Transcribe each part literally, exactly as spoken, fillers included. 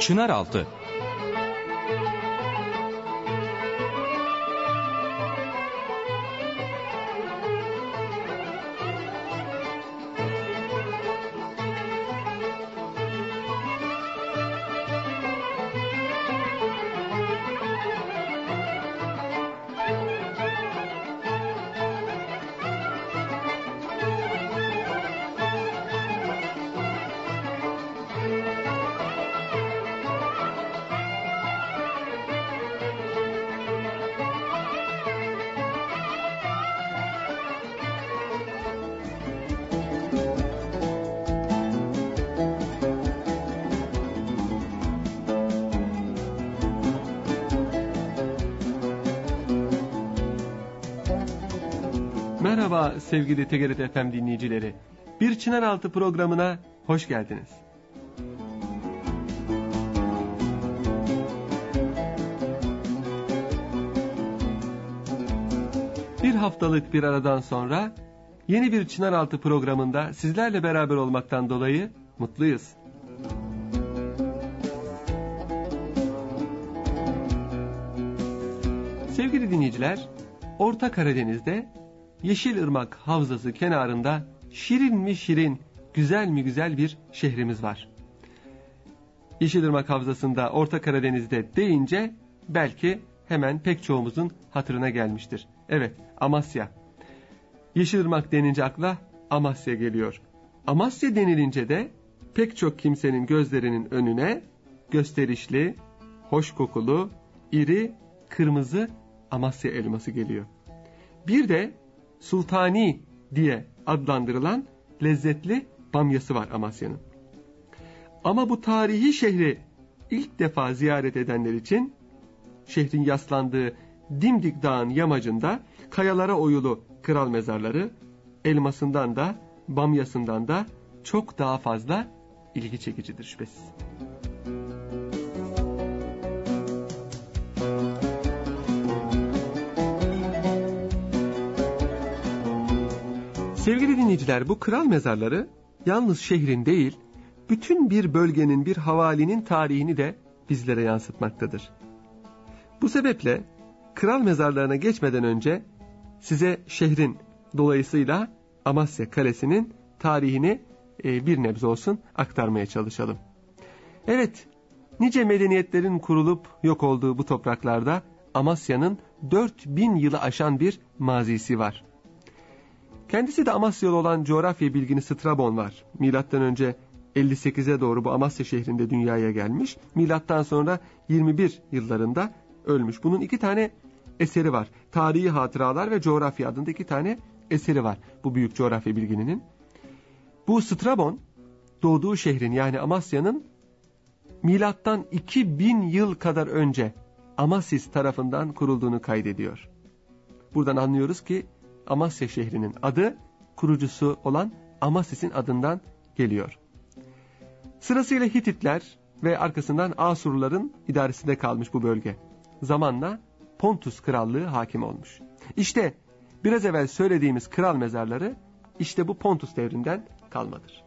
Çınaraltı. Merhaba sevgili T G R T F M dinleyicileri. Bir Çınaraltı programına hoş geldiniz. Bir haftalık bir aradan sonra yeni bir Çınaraltı programında sizlerle beraber olmaktan dolayı mutluyuz. Sevgili dinleyiciler, Orta Karadeniz'de Yeşilırmak Havzası kenarında şirin mi şirin, güzel mi güzel bir şehrimiz var. Yeşilırmak Havzası'nda Orta Karadeniz'de deyince belki hemen pek çoğumuzun hatırına gelmiştir. Evet, Amasya. Yeşilırmak denince akla Amasya geliyor. Amasya denilince de pek çok kimsenin gözlerinin önüne gösterişli, hoş kokulu, iri, kırmızı Amasya elması geliyor. Bir de Sultani diye adlandırılan lezzetli bamyası var Amasya'nın. Ama bu tarihi şehri ilk defa ziyaret edenler için şehrin yaslandığı dimdik dağın yamacında kayalara oyulu kral mezarları elmasından da bamyasından da çok daha fazla ilgi çekicidir şüphesiz. Sevgili dinleyiciler, bu kral mezarları yalnız şehrin değil, bütün bir bölgenin, bir havalinin tarihini de bizlere yansıtmaktadır. Bu sebeple kral mezarlarına geçmeden önce size şehrin, dolayısıyla Amasya Kalesi'nin tarihini e, bir nebze olsun aktarmaya çalışalım. Evet, nice medeniyetlerin kurulup yok olduğu bu topraklarda Amasya'nın dört bin yılı aşan bir mazisi var. Kendisi de Amasyalı olan coğrafya bilgini Strabon var. Milattan önce elli sekize doğru bu Amasya şehrinde dünyaya gelmiş. Milattan sonra yirmi bir yıllarında ölmüş. Bunun iki tane eseri var. Tarihi Hatıralar ve Coğrafya adında iki tane eseri var bu büyük coğrafya bilgininin. Bu Strabon doğduğu şehrin, yani Amasya'nın milattan iki bin yıl kadar önce Amasis tarafından kurulduğunu kaydediyor. Buradan anlıyoruz ki Amasya şehrinin adı kurucusu olan Amasis'in adından geliyor. Sırasıyla Hititler ve arkasından Asurluların idaresinde kalmış bu bölge. Zamanla Pontus Krallığı hakim olmuş. İşte biraz evvel söylediğimiz kral mezarları işte bu Pontus devrinden kalmadır.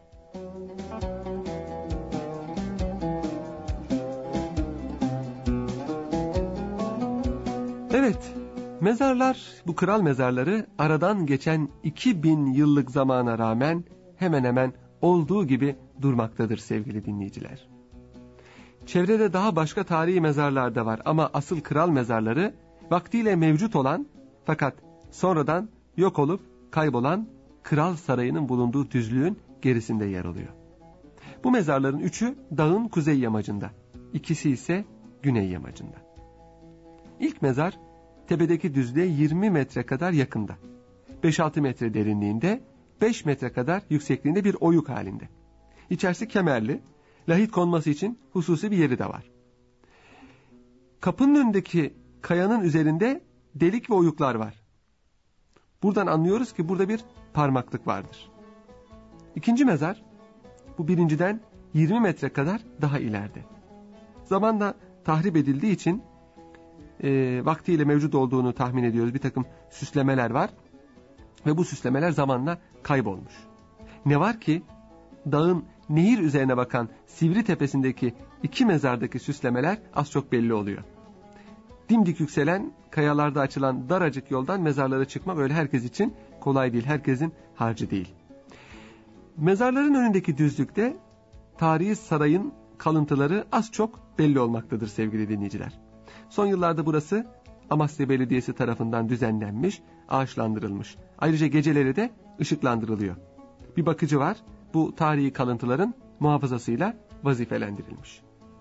Evet, mezarlar, bu kral mezarları aradan geçen iki bin yıllık zamana rağmen hemen hemen olduğu gibi durmaktadır sevgili dinleyiciler. Çevrede daha başka tarihi mezarlar da var ama asıl kral mezarları vaktiyle mevcut olan fakat sonradan yok olup kaybolan Kral Sarayı'nın bulunduğu düzlüğün gerisinde yer alıyor. Bu mezarların üçü dağın kuzey yamacında, ikisi ise güney yamacında. İlk mezar tepedeki düzlüğe yirmi metre kadar yakında, beş altı metre derinliğinde, beş metre kadar yüksekliğinde bir oyuk halinde. İçerisi kemerli, lahit konması için hususi bir yeri de var. Kapının önündeki kayanın üzerinde delik ve oyuklar var. Buradan anlıyoruz ki burada bir parmaklık vardır. İkinci mezar, bu birinciden yirmi metre kadar daha ileride. Zamanla tahrip edildiği için e, vaktiyle mevcut olduğunu tahmin ediyoruz. Bir takım süslemeler var ve bu süslemeler zamanla kaybolmuş. Ne var ki dağın nehir üzerine bakan Sivri Tepesi'ndeki iki mezardaki süslemeler az çok belli oluyor. Dimdik yükselen, kayalarda açılan daracık yoldan mezarlara çıkmak öyle herkes için kolay değil, herkesin harcı değil. Mezarların önündeki düzlükte tarihi sarayın kalıntıları az çok belli olmaktadır sevgili dinleyiciler. Son yıllarda burası Amasya Belediyesi tarafından düzenlenmiş, ağaçlandırılmış. Ayrıca geceleri de ışıklandırılıyor. Bir bakıcı var, bu tarihi kalıntıların muhafazasıyla vazifelendirilmiş.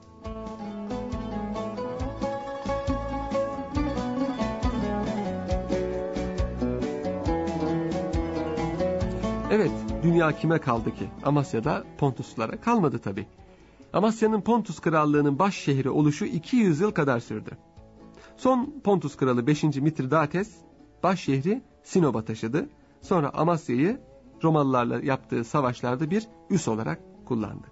Evet, dünya kime kaldı ki? Amasya'da Pontuslulara kalmadı tabii. Amasya'nın Pontus Krallığı'nın baş şehri oluşu iki yüz yıl kadar sürdü. Son Pontus Kralı beşinci Mitridates baş şehri Sinop'a taşıdı. Sonra Amasya'yı Romalılarla yaptığı savaşlarda bir üs olarak kullandı.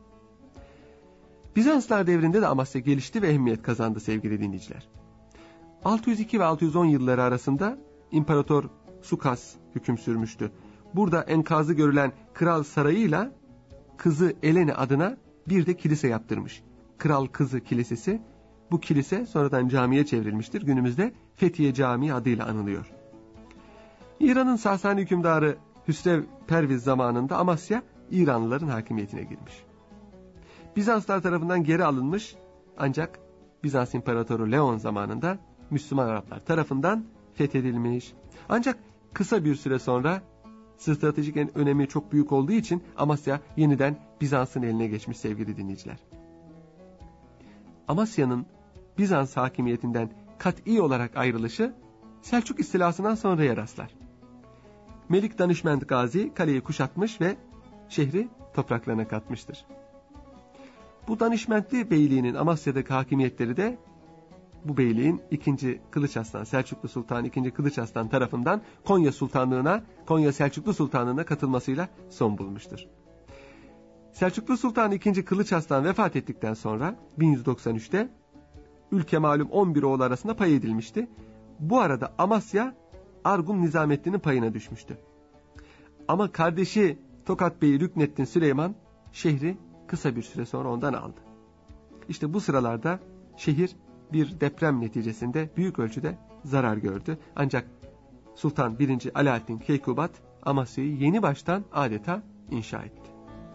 Bizanslar devrinde de Amasya gelişti ve ehemmiyet kazandı sevgili dinleyiciler. altı yüz iki ve altı yüz on yılları arasında İmparator Sukas hüküm sürmüştü. Burada enkazı görülen kral sarayıyla kızı Elene adına bir de kilise yaptırmış. Kral Kızı Kilisesi. Bu kilise sonradan camiye çevrilmiştir. Günümüzde Fethiye Camii adıyla anılıyor. İran'ın Sasani hükümdarı Hüsrev Perviz zamanında Amasya İranlıların hakimiyetine girmiş. Bizanslar tarafından geri alınmış ancak Bizans İmparatoru Leon zamanında Müslüman Araplar tarafından fethedilmiş. Ancak kısa bir süre sonra stratejik önemi çok büyük olduğu için Amasya yeniden Bizans'ın eline geçmiş sevgili dinleyiciler. Amasya'nın Bizans hakimiyetinden kat'i olarak ayrılışı Selçuk istilasından sonraya rastlar. Melik Danışment Gazi kaleyi kuşatmış ve şehri topraklarına katmıştır. Bu Danışmentli Beyliği'nin Amasya'daki hakimiyetleri de bu beyliğin ikinci Kılıç Arslan, Selçuklu Sultan ikinci Kılıç Arslan tarafından Konya Sultanlığı'na, Konya Selçuklu Sultanlığı'na katılmasıyla son bulmuştur. Selçuklu Sultan ikinci Kılıç Arslan vefat ettikten sonra bin yüz doksan üçte ülke malum on bir oğul arasında pay edilmişti. Bu arada Amasya Argun Nizamettin'in payına düşmüştü. Ama kardeşi Tokat Bey Rükneddin Süleyman şehri kısa bir süre sonra ondan aldı. İşte bu sıralarda şehir bir deprem neticesinde büyük ölçüde zarar gördü. Ancak Sultan birinci Alaaddin Keykubat Amasya'yı yeni baştan adeta inşa etti.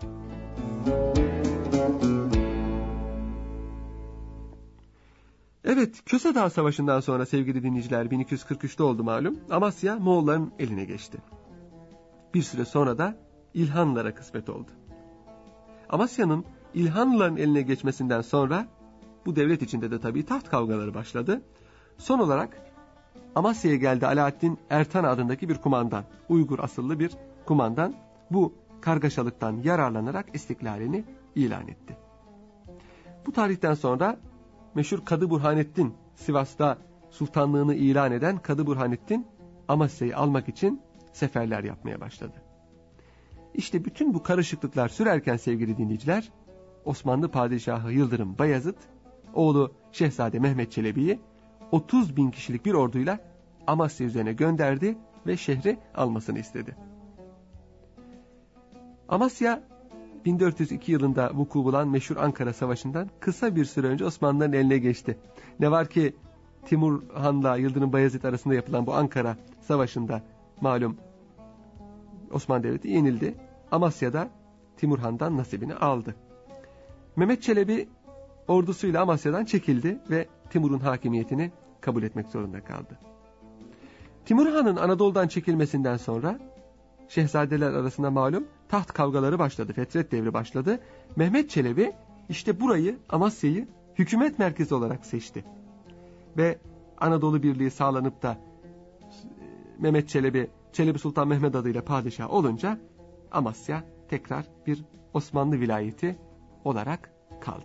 Evet, Köse Dağı Savaşı'ndan sonra sevgili dinleyiciler bin iki yüz kırk üçte oldu malum. Amasya Moğolların eline geçti. Bir süre sonra da İlhanlılara kısmet oldu. Amasya'nın İlhanlıların eline geçmesinden sonra bu devlet içinde de tabii taht kavgaları başladı. Son olarak Amasya'ya geldi Alaaddin Ertan adındaki bir kumandan, Uygur asıllı bir kumandan bu kargaşalıktan yararlanarak istiklalini ilan etti. Bu tarihten sonra meşhur Kadı Burhanettin, Sivas'ta sultanlığını ilan eden Kadı Burhanettin Amasya'yı almak için seferler yapmaya başladı. İşte bütün bu karışıklıklar sürerken sevgili dinleyiciler, Osmanlı Padişahı Yıldırım Bayezid, oğlu Şehzade Mehmet Çelebi'yi otuz bin kişilik bir orduyla Amasya üzerine gönderdi ve şehri almasını istedi. Amasya bin dört yüz iki yılında vuku bulan meşhur Ankara Savaşı'ndan kısa bir süre önce Osmanlıların eline geçti. Ne var ki Timur Han'la Yıldırım Bayezid arasında yapılan bu Ankara Savaşı'nda malum Osmanlı Devleti yenildi. Amasya'da Timur Han'dan nasibini aldı. Mehmet Çelebi ordusuyla Amasya'dan çekildi ve Timur'un hakimiyetini kabul etmek zorunda kaldı. Timur Han'ın Anadolu'dan çekilmesinden sonra şehzadeler arasında malum taht kavgaları başladı, fetret devri başladı. Mehmet Çelebi işte burayı, Amasya'yı hükümet merkezi olarak seçti. Ve Anadolu Birliği sağlanıp da Mehmet Çelebi, Çelebi Sultan Mehmet adıyla padişah olunca Amasya tekrar bir Osmanlı vilayeti olarak kaldı.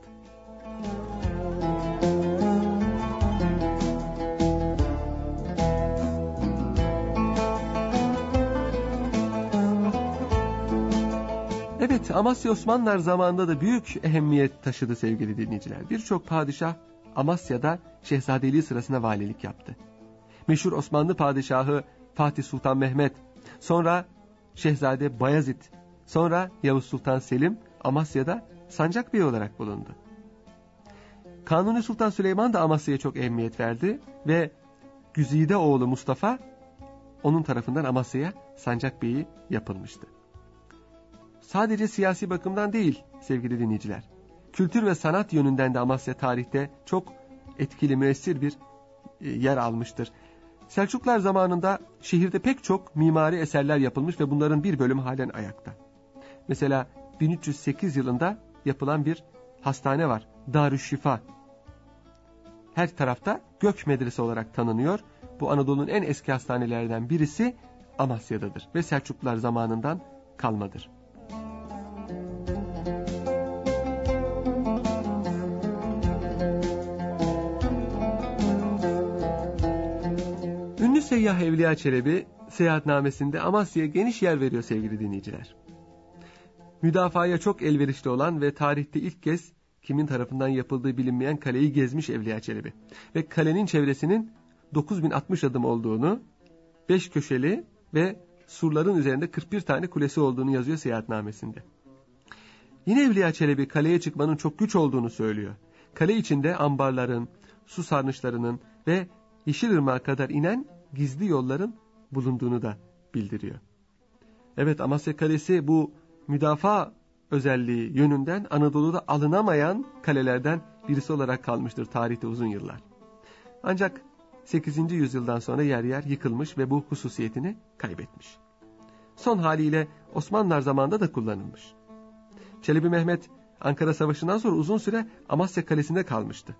Evet, Amasya Osmanlılar zamanında da büyük ehemmiyet taşıdı sevgili dinleyiciler. Birçok padişah Amasya'da şehzadeliği sırasında valilik yaptı. Meşhur Osmanlı padişahı Fatih Sultan Mehmet, sonra Şehzade Bayezid, sonra Yavuz Sultan Selim Amasya'da sancak bey olarak bulundu. Kanuni Sultan Süleyman da Amasya'ya çok ehemmiyet verdi ve Güzide oğlu Mustafa onun tarafından Amasya'ya sancak beyi yapılmıştı. Sadece siyasi bakımdan değil sevgili dinleyiciler, kültür ve sanat yönünden de Amasya tarihte çok etkili, müessir bir yer almıştır. Selçuklular zamanında şehirde pek çok mimari eserler yapılmış ve bunların bir bölümü halen ayakta. Mesela bin üç yüz sekiz yılında yapılan bir hastane var, Darüşşifa. Her tarafta Gök Medrese olarak tanınıyor. Bu Anadolu'nun en eski hastanelerden birisi Amasya'dadır ve Selçuklular zamanından kalmadır. Ünlü seyyah Evliya Çelebi seyahatnamesinde Amasya'ya geniş yer veriyor sevgili dinleyiciler. Müdafaya çok elverişli olan ve tarihte ilk kez kimin tarafından yapıldığı bilinmeyen kaleyi gezmiş Evliya Çelebi. Ve kalenin çevresinin dokuz bin altmış adım olduğunu, beş köşeli ve surların üzerinde kırk bir tane kulesi olduğunu yazıyor seyahatnamesinde. Yine Evliya Çelebi kaleye çıkmanın çok güç olduğunu söylüyor. Kale içinde ambarların, su sarnıçlarının ve Yeşilırmak'a kadar inen gizli yolların bulunduğunu da bildiriyor. Evet, Amasya Kalesi bu müdafaa özelliği yönünden Anadolu'da alınamayan kalelerden birisi olarak kalmıştır tarihte uzun yıllar. Ancak sekizinci yüzyıldan sonra yer yer yıkılmış ve bu hususiyetini kaybetmiş. Son haliyle Osmanlılar zamanında da kullanılmış. Çelebi Mehmet Ankara Savaşı'ndan sonra uzun süre Amasya Kalesi'nde kalmıştı.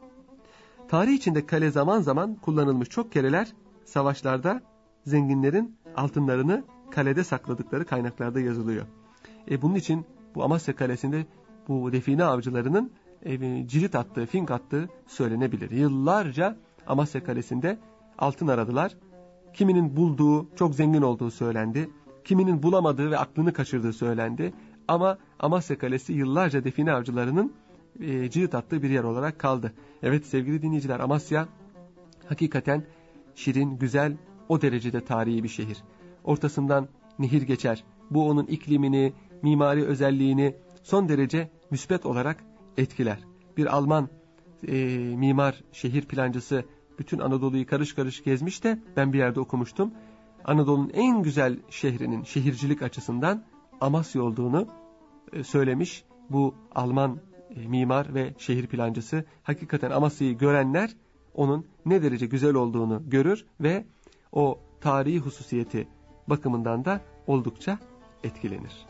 Tarih içinde kale zaman zaman kullanılmış, çok kereler savaşlarda zenginlerin altınlarını kalede sakladıkları kaynaklarda yazılıyor. E bunun için bu Amasya Kalesi'nde bu define avcılarının e, cirit attığı, fink attığı söylenebilir. Yıllarca Amasya Kalesi'nde altın aradılar. Kiminin bulduğu, çok zengin olduğu söylendi. Kiminin bulamadığı ve aklını kaçırdığı söylendi. Ama Amasya Kalesi yıllarca define avcılarının e, cirit attığı bir yer olarak kaldı. Evet sevgili dinleyiciler, Amasya hakikaten şirin, güzel, o derecede tarihi bir şehir. Ortasından nehir geçer. Bu onun iklimini, mimari özelliğini son derece müsbet olarak etkiler. Bir Alman e, mimar, şehir plancısı bütün Anadolu'yu karış karış gezmiş de ben bir yerde okumuştum. Anadolu'nun en güzel şehrinin şehircilik açısından Amasya olduğunu e, söylemiş. Bu Alman e, mimar ve şehir plancısı. Hakikaten Amasya'yı görenler onun ne derece güzel olduğunu görür ve o tarihi hususiyeti bakımından da oldukça etkilenir.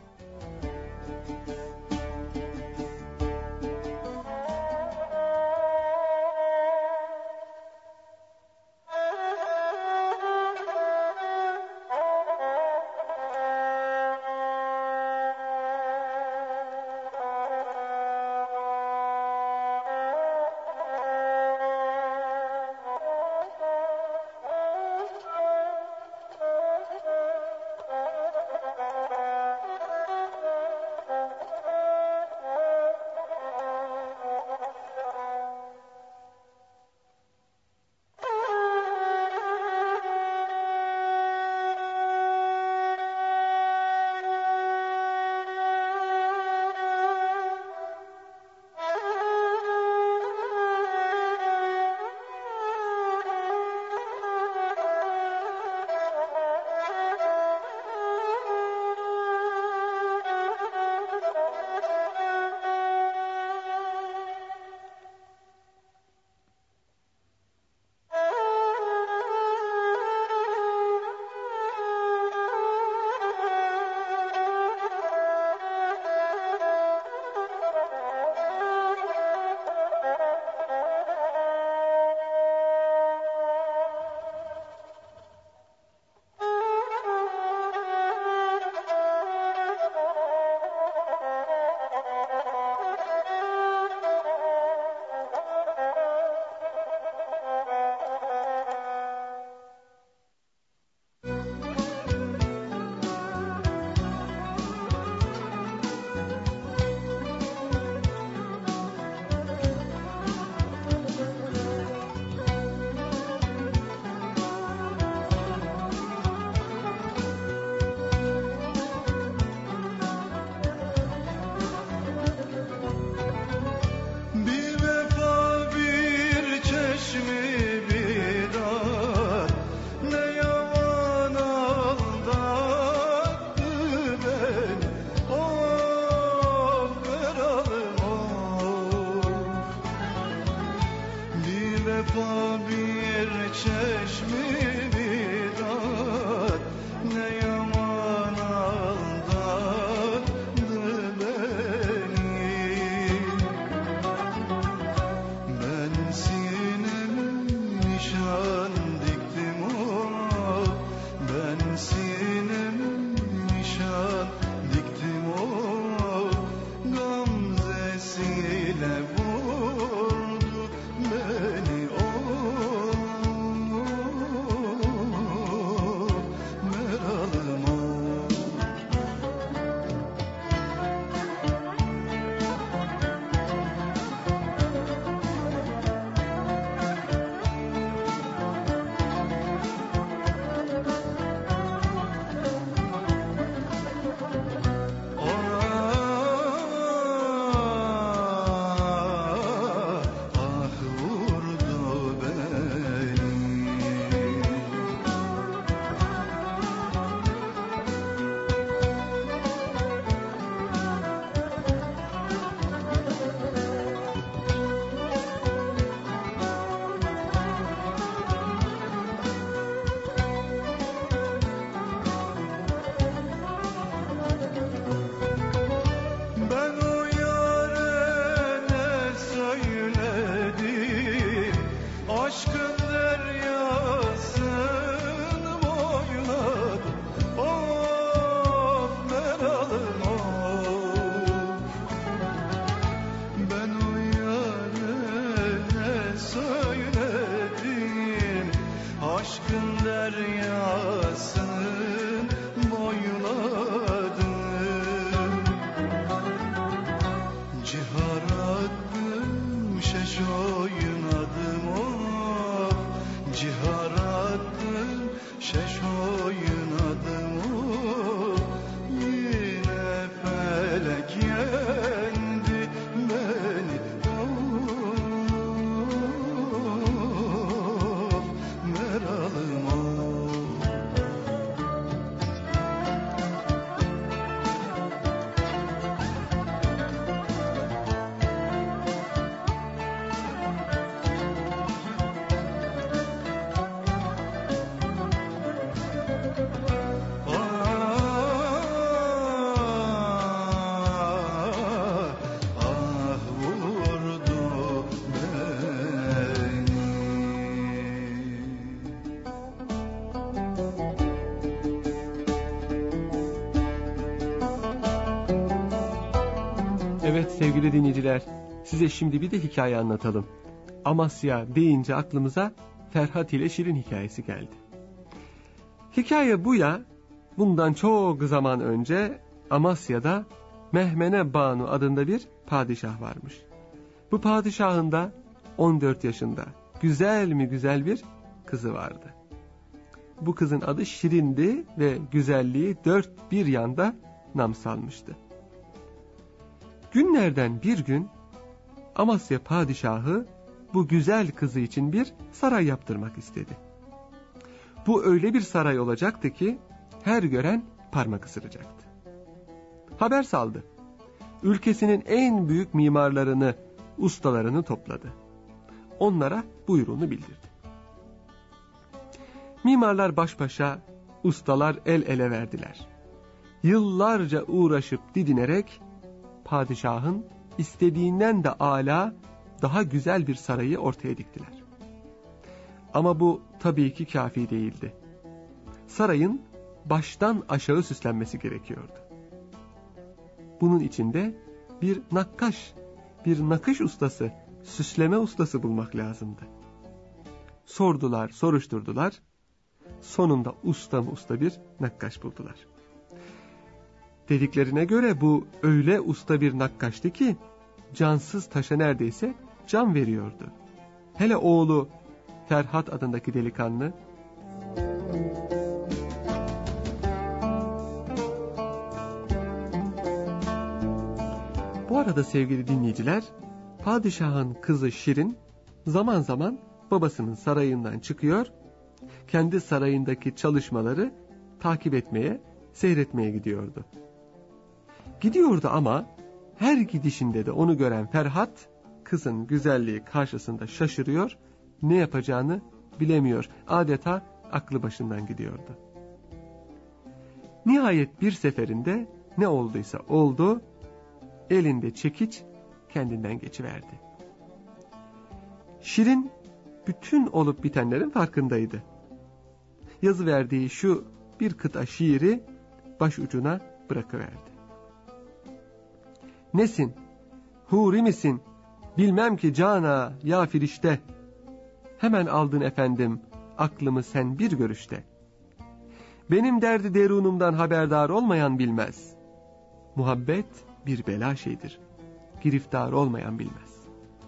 Evet sevgili dinleyiciler, size şimdi bir de hikaye anlatalım. Amasya deyince aklımıza Ferhat ile Şirin hikayesi geldi. Hikaye bu ya, bundan çok zaman önce Amasya'da Mehmene Banu adında bir padişah varmış. Bu padişahın da on dört yaşında güzel mi güzel bir kızı vardı. Bu kızın adı Şirin'di ve güzelliği dört bir yanda nam salmıştı. Günlerden bir gün Amasya padişahı bu güzel kızı için bir saray yaptırmak istedi. Bu öyle bir saray olacaktı ki her gören parmak ısıracaktı. Haber saldı. Ülkesinin en büyük mimarlarını, ustalarını topladı. Onlara buyruğunu bildirdi. Mimarlar baş başa, ustalar el ele verdiler. Yıllarca uğraşıp didinerek padişahın istediğinden de âlâ, daha güzel bir sarayı ortaya diktiler. Ama bu tabii ki kafi değildi. Sarayın baştan aşağı süslenmesi gerekiyordu. Bunun için de bir nakkaş, bir nakış ustası, süsleme ustası bulmak lazımdı. Sordular, soruşturdular. Sonunda usta mı usta bir nakkaş buldular. Dediklerine göre bu öyle usta bir nakkaştı ki cansız taşa neredeyse can veriyordu. Hele oğlu Ferhat adındaki delikanlı, bu arada sevgili dinleyiciler, padişahın kızı Şirin zaman zaman babasının sarayından çıkıyor, kendi sarayındaki çalışmaları takip etmeye, seyretmeye gidiyordu. Gidiyordu ama her gidişinde de onu gören Ferhat, kızın güzelliği karşısında şaşırıyor, ne yapacağını bilemiyor. Adeta aklı başından gidiyordu. Nihayet bir seferinde ne olduysa oldu, elinde çekiç kendinden geçiverdi. Şirin bütün olup bitenlerin farkındaydı. Yazıverdiği şu bir kıta şiiri başucuna bırakıverdi. Nesin? Huri misin? Bilmem ki cana ya firişte. Hemen aldın efendim aklımı sen bir görüşte. Benim derdi derunumdan haberdar olmayan bilmez. Muhabbet bir bela şeydir. Giriftar olmayan bilmez.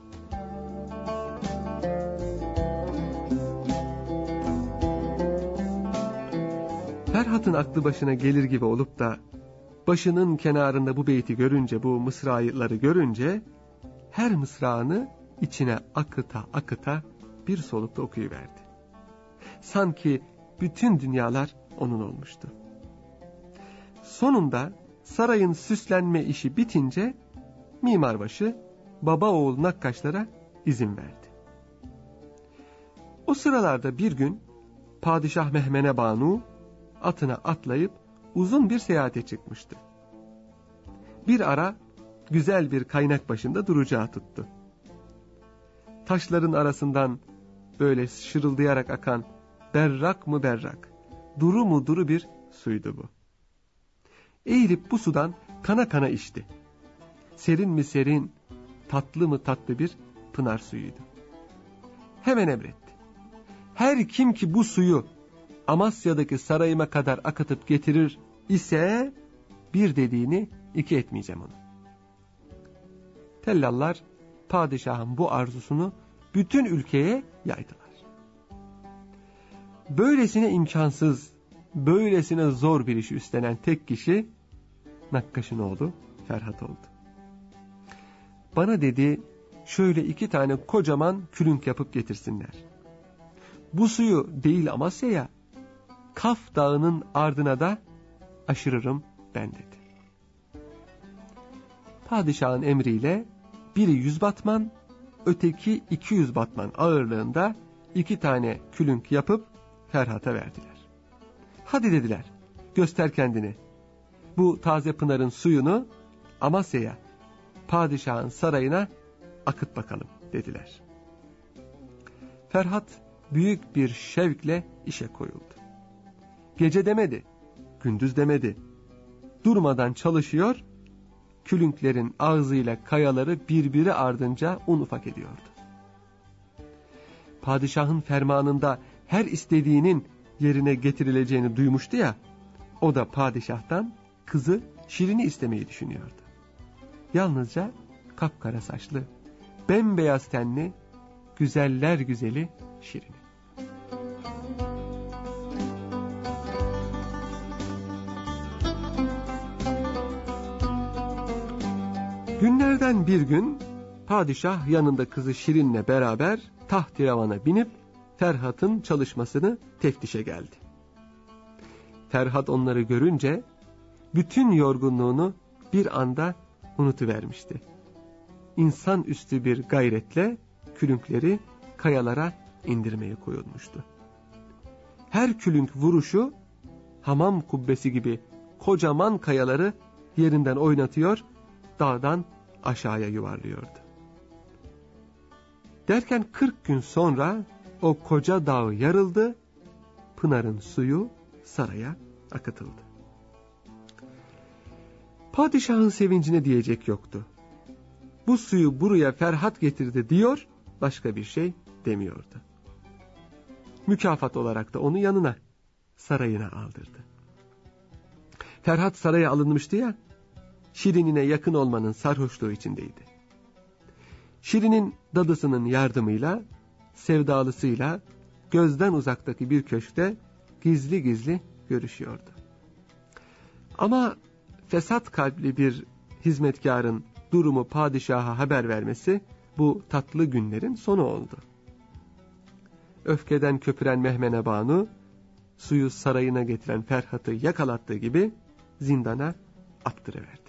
Ferhat'ın aklı başına gelir gibi olup da başının kenarında bu beyti görünce, bu mısraları görünce her mısrağını içine akıta akıta bir solukta okuyuverdi. Sanki bütün dünyalar onun olmuştu. Sonunda sarayın süslenme işi bitince mimarbaşı baba oğul nakkaşlara izin verdi. O sıralarda bir gün Padişah Mehmene Banu atına atlayıp uzun bir seyahate çıkmıştı. Bir ara güzel bir kaynak başında duracağı tuttu. Taşların arasından böyle şırıldayarak akan berrak mı berrak, duru mu duru bir suydu bu. Eğilip bu sudan kana kana içti. Serin mi serin, tatlı mı tatlı bir pınar suyuydu. Hemen emretti. Her kim ki bu suyu Amasya'daki sarayıma kadar akıtıp getirir ise bir dediğini iki etmeyeceğim onu. Tellallar padişahın bu arzusunu bütün ülkeye yaydılar. Böylesine imkansız, böylesine zor bir işi üstlenen tek kişi nakkaşın oğlu Ferhat oldu. Bana dedi, şöyle iki tane kocaman külünk yapıp getirsinler. Bu suyu değil Amasya'ya, Kaf Dağı'nın ardına da aşırırım ben dedi. Padişahın emriyle biri yüz batman, öteki iki yüz batman ağırlığında iki tane külünk yapıp Ferhat'a verdiler. Hadi dediler, göster kendini. Bu taze pınarın suyunu Amasya'ya, padişahın sarayına akıt bakalım dediler. Ferhat büyük bir şevkle işe koyuldu. Gece demedi, gündüz demedi. Durmadan çalışıyor, külünklerin ağzıyla kayaları birbiri ardınca un ufak ediyordu. Padişahın fermanında her istediğinin yerine getirileceğini duymuştu ya, o da padişahtan kızı Şirin'i istemeyi düşünüyordu. Yalnızca kapkara saçlı, bembeyaz tenli, güzeller güzeli Şirin'i. Günlerden bir gün padişah yanında kızı Şirin'le beraber taht-i-revana binip Ferhat'ın çalışmasını teftişe geldi. Ferhat onları görünce bütün yorgunluğunu bir anda unutuvermişti. İnsanüstü bir gayretle külünkleri kayalara indirmeye koyulmuştu. Her külünk vuruşu hamam kubbesi gibi kocaman kayaları yerinden oynatıyor, dağdan aşağıya yuvarlıyordu. Derken kırk gün sonra o koca dağ yarıldı, pınarın suyu saraya akıtıldı. Padişahın sevincine diyecek yoktu. Bu suyu buraya Ferhat getirdi diyor, başka bir şey demiyordu. Mükafat olarak da onu yanına, sarayına aldırdı. Ferhat saraya alınmıştı ya, Şirin'ine yakın olmanın sarhoşluğu içindeydi. Şirin'in dadısının yardımıyla, sevdalısıyla gözden uzaktaki bir köşkte gizli gizli görüşüyordu. Ama fesat kalpli bir hizmetkarın durumu padişaha haber vermesi bu tatlı günlerin sonu oldu. Öfkeden köpüren Mehmene Banu, suyu sarayına getiren Ferhat'ı yakalattığı gibi zindana attırıverdi.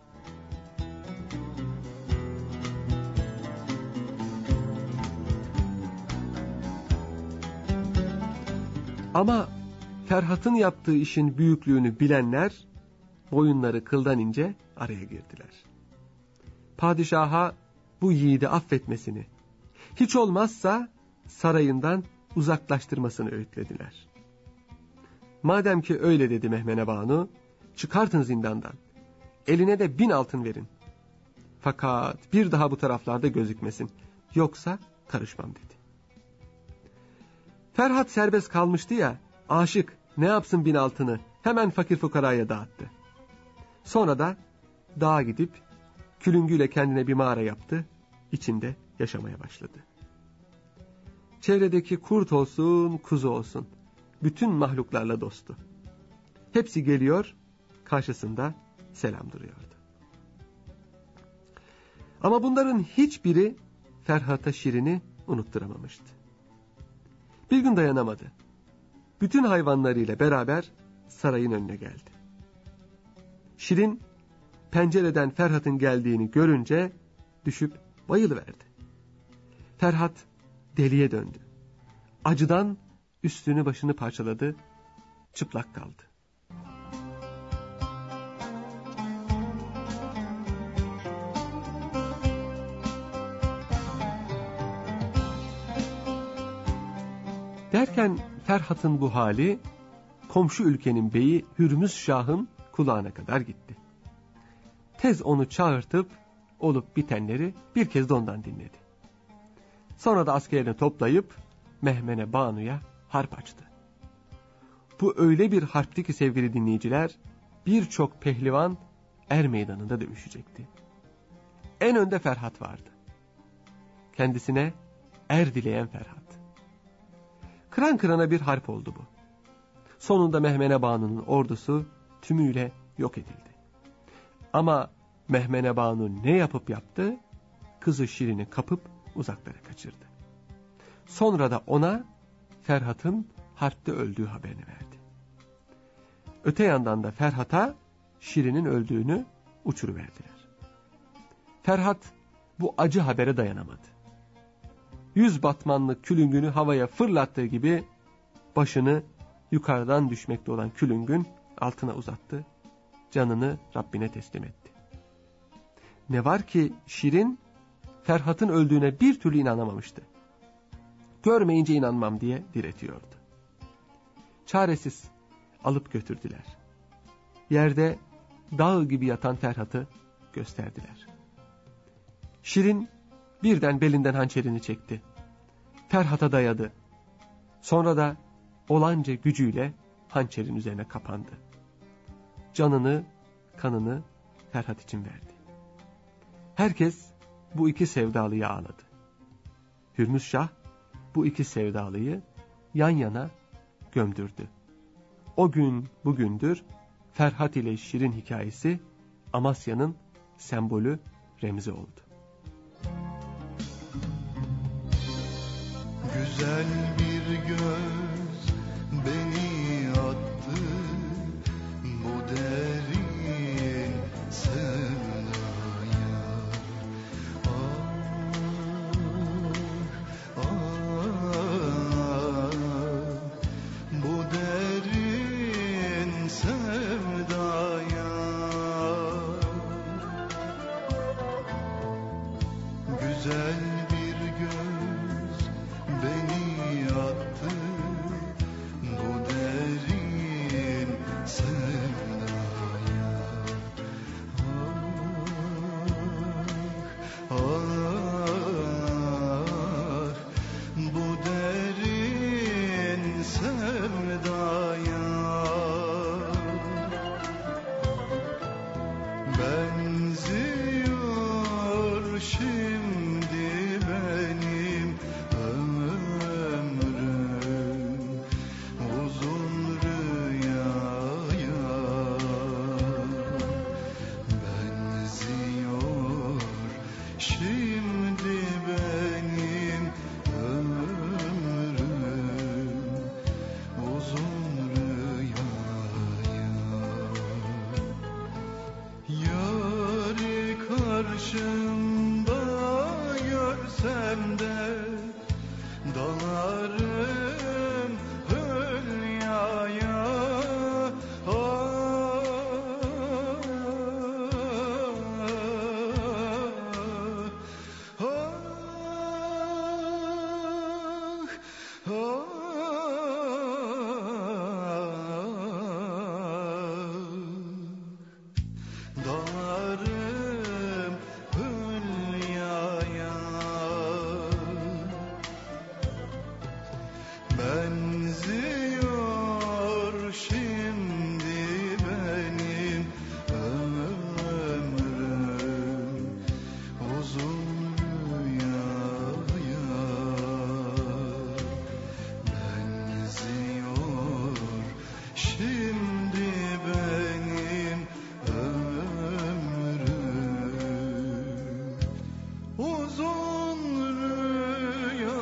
Ama Ferhat'ın yaptığı işin büyüklüğünü bilenler boyunları kıldan ince araya girdiler. Padişaha bu yiğidi affetmesini, hiç olmazsa sarayından uzaklaştırmasını öğütlediler. Madem ki öyle dedi Mehmene Banu, çıkartın zindandan, eline de bin altın verin. Fakat bir daha bu taraflarda gözükmesin, yoksa karışmam dedi. Ferhat serbest kalmıştı ya, aşık ne yapsın bin altını, hemen fakir fukaraya dağıttı. Sonra da dağa gidip külüngüyle kendine bir mağara yaptı, içinde yaşamaya başladı. Çevredeki kurt olsun, kuzu olsun, bütün mahluklarla dostu. Hepsi geliyor, karşısında selam duruyordu. Ama bunların hiçbiri Ferhat'a Şirin'i unutturamamıştı. Bir gün dayanamadı. Bütün hayvanlarıyla beraber sarayın önüne geldi. Şirin pencereden Ferhat'ın geldiğini görünce düşüp bayılıverdi. Ferhat deliye döndü. Acıdan üstünü başını parçaladı, çıplak kaldı. Derken Ferhat'ın bu hali komşu ülkenin beyi Hürmüz Şah'ın kulağına kadar gitti. Tez onu çağırtıp olup bitenleri bir kez de ondan dinledi. Sonra da askerini toplayıp Mehmene Banu'ya harp açtı. Bu öyle bir harpti ki sevgili dinleyiciler, birçok pehlivan er meydanında dövüşecekti. En önde Ferhat vardı. Kendisine er dileyen Ferhat. Kıran kırana bir harp oldu bu. Sonunda Mehmene Banu'nun ordusu tümüyle yok edildi. Ama Mehmene Banu ne yapıp yaptı? Kızı Şirin'i kapıp uzaklara kaçırdı. Sonra da ona Ferhat'ın harpte öldüğü haberini verdi. Öte yandan da Ferhat'a Şirin'in öldüğünü uçuruverdiler. Ferhat bu acı habere dayanamadı. Yüz batmanlık külüngünü havaya fırlattığı gibi başını yukarıdan düşmekte olan külüngün altına uzattı. Canını Rabbine teslim etti. Ne var ki Şirin Ferhat'ın öldüğüne bir türlü inanamamıştı. Görmeyince inanmam diye diretiyordu. Çaresiz alıp götürdüler. Yerde dağ gibi yatan Ferhat'ı gösterdiler. Şirin birden belinden hançerini çekti. Ferhat'a dayadı. Sonra da olanca gücüyle hançerin üzerine kapandı. Canını, kanını Ferhat için verdi. Herkes bu iki sevdalıyı ağladı. Hürmüz Şah bu iki sevdalıyı yan yana gömdürdü. O gün bugündür Ferhat ile Şirin hikayesi Amasya'nın sembolü, remzi oldu. Güzel bir göz beni attı bu derin sevdaya. Ah, ah, bu derin sevdaya. Güzel bir göz beni attı bu derin sevdaya. Ah, ah, bu derin sevdaya. Benziyor şimdi benim ömrüm uzun rüyaya. Benziyor şimdi benim ömrüm uzun rüyaya. Yâri karşımda görsem de dalarım hülyaya. Ah, ah, ah. Dalarım hülyaya. Benziyor şimdi benim ömrüm uzun rüyaya. Benziyor şimdi benim ömrüm uzun rüyaya.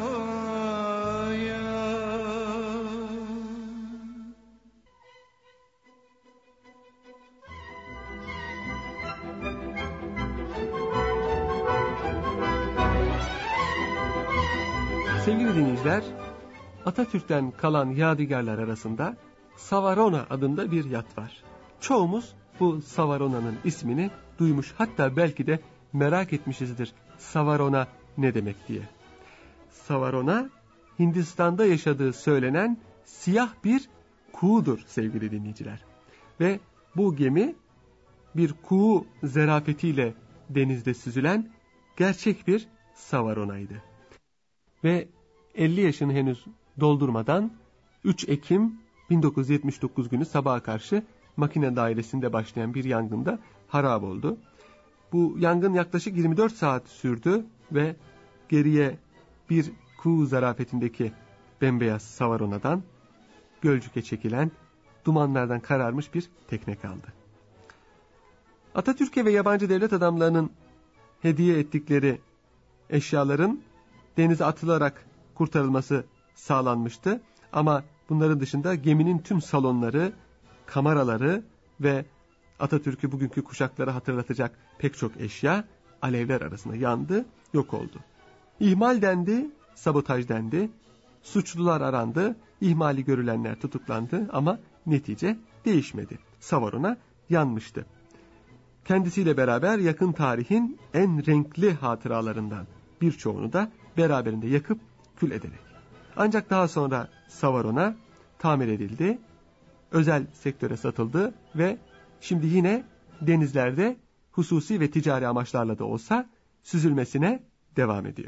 Sevgili dinleyiciler, Atatürk'ten kalan yadigarlar arasında Savarona adında bir yat var. Çoğumuz bu Savarona'nın ismini duymuş, hatta belki de merak etmişizdir Savarona ne demek diye. Savarona, Hindistan'da yaşadığı söylenen siyah bir kuğudur sevgili dinleyiciler. Ve bu gemi bir kuğu zerafetiyle denizde süzülen gerçek bir Savarona'ydı. Ve elli yaşını henüz doldurmadan üç Ekim bin dokuz yüz yetmiş dokuz günü sabaha karşı makine dairesinde başlayan bir yangında harap oldu. Bu yangın yaklaşık yirmi dört saat sürdü ve geriye bir kuğu zarafetindeki bembeyaz Savarona'dan Gölcük'e çekilen dumanlardan kararmış bir tekne kaldı. Atatürk'e ve yabancı devlet adamlarının hediye ettikleri eşyaların denize atılarak kurtarılması sağlanmıştı. Ama bunların dışında geminin tüm salonları, kameraları ve Atatürk'ü bugünkü kuşaklara hatırlatacak pek çok eşya alevler arasında yandı, yok oldu. İhmal dendi, sabotaj dendi, suçlular arandı, ihmali görülenler tutuklandı ama netice değişmedi. Savarona yanmıştı. Kendisiyle beraber yakın tarihin en renkli hatıralarından birçoğunu da beraberinde yakıp kül ederek. Ancak daha sonra Savarona tamir edildi, özel sektöre satıldı ve şimdi yine denizlerde hususi ve ticari amaçlarla da olsa süzülmesine devam ediyor.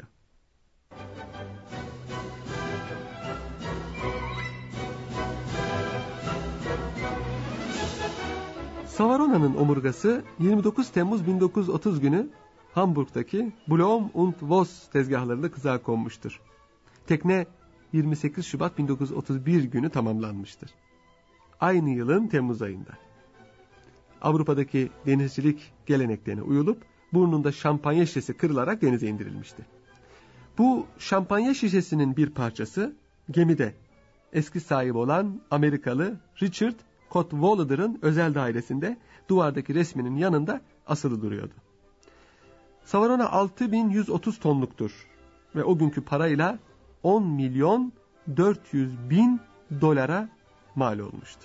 Savarona'nın omurgası yirmi dokuz Temmuz bin dokuz yüz otuz günü Hamburg'daki Blom und Voss tezgahlarında kızığa konmuştur. Tekne yirmi sekiz Şubat bin dokuz yüz otuz bir günü tamamlanmıştır. Aynı yılın Temmuz ayında. Avrupa'daki denizcilik geleneklerine uyulup burnunda şampanya şişesi kırılarak denize indirilmişti. Bu şampanya şişesinin bir parçası gemide eski sahibi olan Amerikalı Richard Cadwallader'ın özel dairesinde duvardaki resminin yanında asılı duruyordu. Savarona altı bin yüz otuz tonluktur ve o günkü parayla on milyon dört yüz bin dolara mal olmuştu.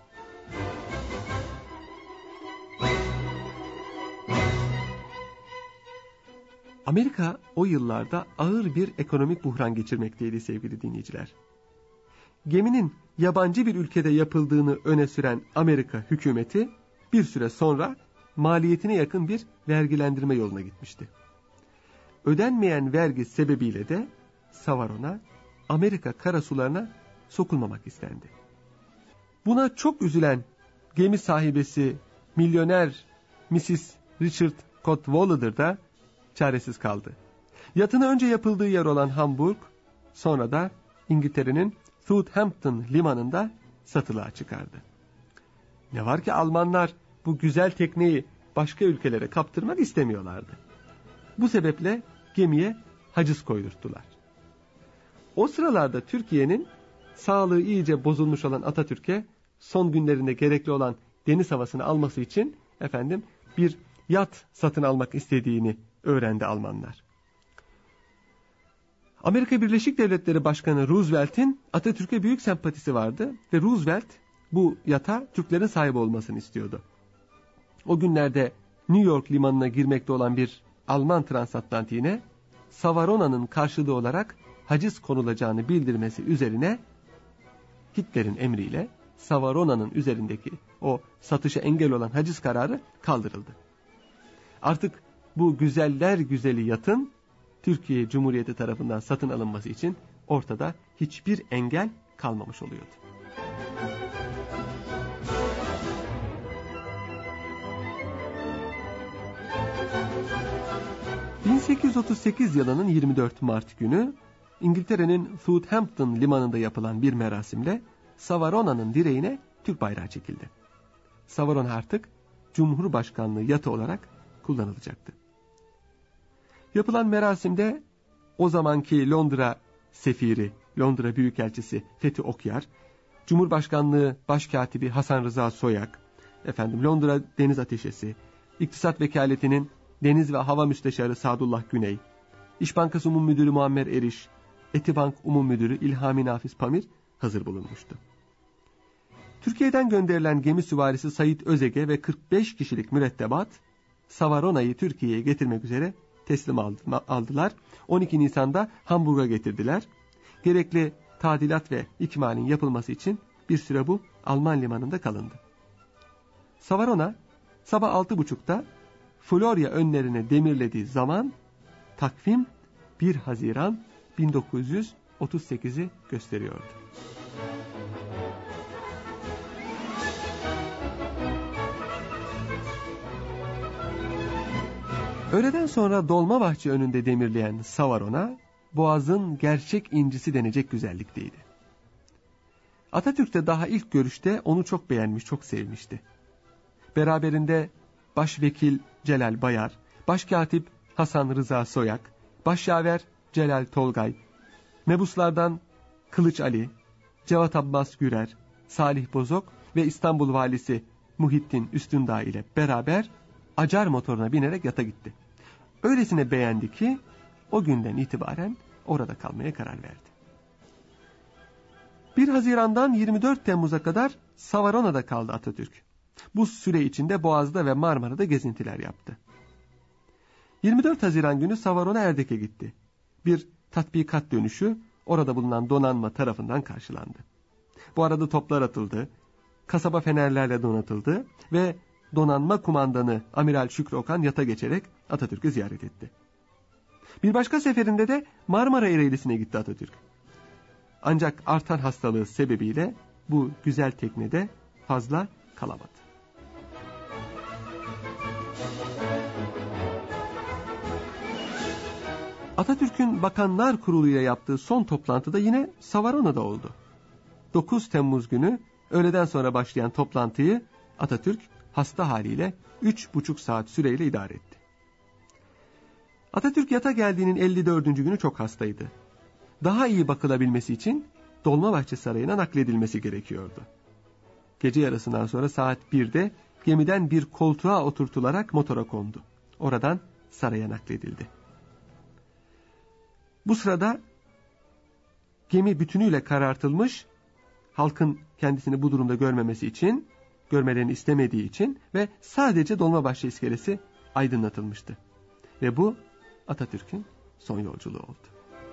Amerika o yıllarda ağır bir ekonomik buhran geçirmekteydi sevgili dinleyiciler. Geminin yabancı bir ülkede yapıldığını öne süren Amerika hükümeti bir süre sonra maliyetine yakın bir vergilendirme yoluna gitmişti. Ödenmeyen vergi sebebiyle de Savarona Amerika karasularına sokulmamak istendi. Buna çok üzülen gemi sahibesi milyoner missis Richard Cadwallader da çaresiz kaldı. Yatını önce yapıldığı yer olan Hamburg, sonra da İngiltere'nin Southampton limanında satılığa çıkardı. Ne var ki Almanlar bu güzel tekneyi başka ülkelere kaptırmak istemiyorlardı. Bu sebeple gemiye haciz koydurttular. O sıralarda Türkiye'nin sağlığı iyice bozulmuş olan Atatürk'e son günlerinde gerekli olan deniz havasını alması için efendim bir yat satın almak istediğini öğrendi Almanlar. Amerika Birleşik Devletleri Başkanı Roosevelt'in Atatürk'e büyük sempatisi vardı ve Roosevelt bu yata Türklerin sahibi olmasını istiyordu. O günlerde New York limanına girmekte olan bir Alman transatlantiğine Savarona'nın karşılığı olarak haciz konulacağını bildirmesi üzerine Hitler'in emriyle Savarona'nın üzerindeki o satışa engel olan haciz kararı kaldırıldı. Artık bu güzeller güzeli yatın Türkiye Cumhuriyeti tarafından satın alınması için ortada hiçbir engel kalmamış oluyordu. bin sekiz yüz otuz sekiz yılının yirmi dört Mart günü İngiltere'nin Southampton limanında yapılan bir merasimle Savarona'nın direğine Türk bayrağı çekildi. Savarona artık Cumhurbaşkanlığı yatı olarak kullanılacaktı. Yapılan merasimde o zamanki Londra sefiri, Londra Büyükelçisi Fethi Okyar, Cumhurbaşkanlığı Başkatibi Hasan Rıza Soyak, efendim Londra Deniz Ateşesi, İktisat Vekaleti'nin Deniz ve Hava Müsteşarı Sadullah Güney, İş Bankası Umum Müdürü Muammer Eriş, Etibank Umum Müdürü İlhami Nafiz Pamir hazır bulunmuştu. Türkiye'den gönderilen gemi süvarisi Sait Özege ve kırk beş kişilik mürettebat Savarona'yı Türkiye'ye getirmek üzere teslim aldılar. on iki Nisan'da Hamburg'a getirdiler. Gerekli tadilat ve ikmalin yapılması için bir süre bu Alman limanında kalındı. Savarona sabah altı buçukta Florya önlerine demirlediği zaman takvim bir Haziran bin dokuz yüz otuz sekizi gösteriyordu. Öğleden sonra Dolmabahçe önünde demirleyen Savarona, Boğaz'ın gerçek incisi denecek güzellikteydi. Atatürk de daha ilk görüşte onu çok beğenmiş, çok sevmişti. Beraberinde Başvekil Celal Bayar, Başkatip Hasan Rıza Soyak, Başyaver Celal Tolgay, mebuslardan Kılıç Ali, Cevat Abbas Gürer, Salih Bozok ve İstanbul Valisi Muhittin Üstündağ ile beraber Acar motoruna binerek yata gitti. Öylesine beğendi ki o günden itibaren orada kalmaya karar verdi. bir Haziran'dan yirmi dört Temmuz'a kadar Savarona'da kaldı Atatürk. Bu süre içinde Boğaz'da ve Marmara'da gezintiler yaptı. yirmi dört Haziran günü Savarona Erdek'e gitti. Bir tatbikat dönüşü orada bulunan donanma tarafından karşılandı. Bu arada toplar atıldı, kasaba fenerlerle donatıldı ve Donanma Kumandanı Amiral Şükrü Okan yata geçerek Atatürk'ü ziyaret etti. Bir başka seferinde de Marmara Ereğlisi'ne gitti Atatürk. Ancak artan hastalığı sebebiyle bu güzel teknede fazla kalamadı. Atatürk'ün Bakanlar Kurulu ile yaptığı son toplantıda yine Savarona'da oldu. dokuz Temmuz günü öğleden sonra başlayan toplantıyı Atatürk hasta haliyle üç buçuk saat süreyle idare etti. Atatürk yata geldiğinin elli dördüncü günü çok hastaydı. Daha iyi bakılabilmesi için Dolmabahçe Sarayı'na nakledilmesi gerekiyordu. Gece yarısından sonra saat birde gemiden bir koltuğa oturtularak motora kondu. Oradan saraya nakledildi. Bu sırada gemi bütünüyle karartılmış, halkın kendisini bu durumda görmemesi için, görmelerini istemediği için ve sadece Dolmabahçe iskelesi aydınlatılmıştı. Ve bu Atatürk'ün son yolculuğu oldu.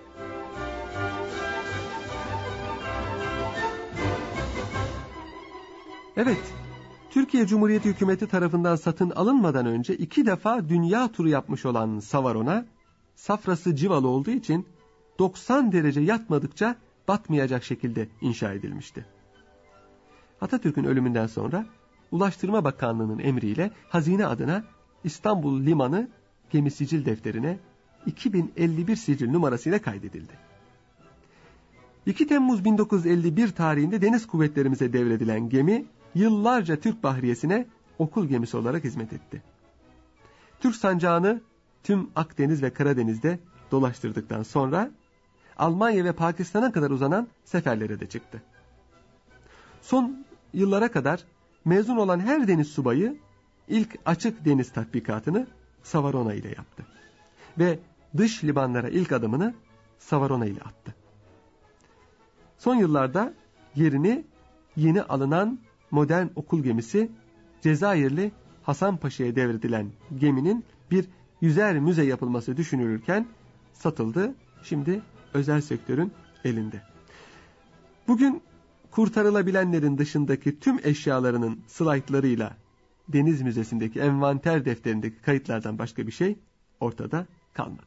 Evet, Türkiye Cumhuriyeti hükümeti tarafından satın alınmadan önce iki defa dünya turu yapmış olan Savarona, safrası civalı olduğu için doksan derece yatmadıkça batmayacak şekilde inşa edilmişti. Atatürk'ün ölümünden sonra Ulaştırma Bakanlığı'nın emriyle hazine adına İstanbul Limanı gemi sicil defterine iki bin elli bir sicil numarasıyla kaydedildi. iki Temmuz bin dokuz yüz elli bir tarihinde deniz kuvvetlerimize devredilen gemi yıllarca Türk Bahriyesi'ne okul gemisi olarak hizmet etti. Türk sancağını tüm Akdeniz ve Karadeniz'de dolaştırdıktan sonra Almanya ve Pakistan'a kadar uzanan seferlere de çıktı. Son yıllara kadar mezun olan her deniz subayı ilk açık deniz tatbikatını Savarona ile yaptı. Ve dış limanlara ilk adımını Savarona ile attı. Son yıllarda yerini yeni alınan modern okul gemisi Cezayirli Hasan Paşa'ya devredilen geminin bir yüzer müze yapılması düşünülürken satıldı. Şimdi özel sektörün elinde. Bugün kurtarılabilenlerin dışındaki tüm eşyalarının slaytlarıyla Deniz Müzesi'ndeki envanter defterindeki kayıtlardan başka bir şey ortada kalmadı.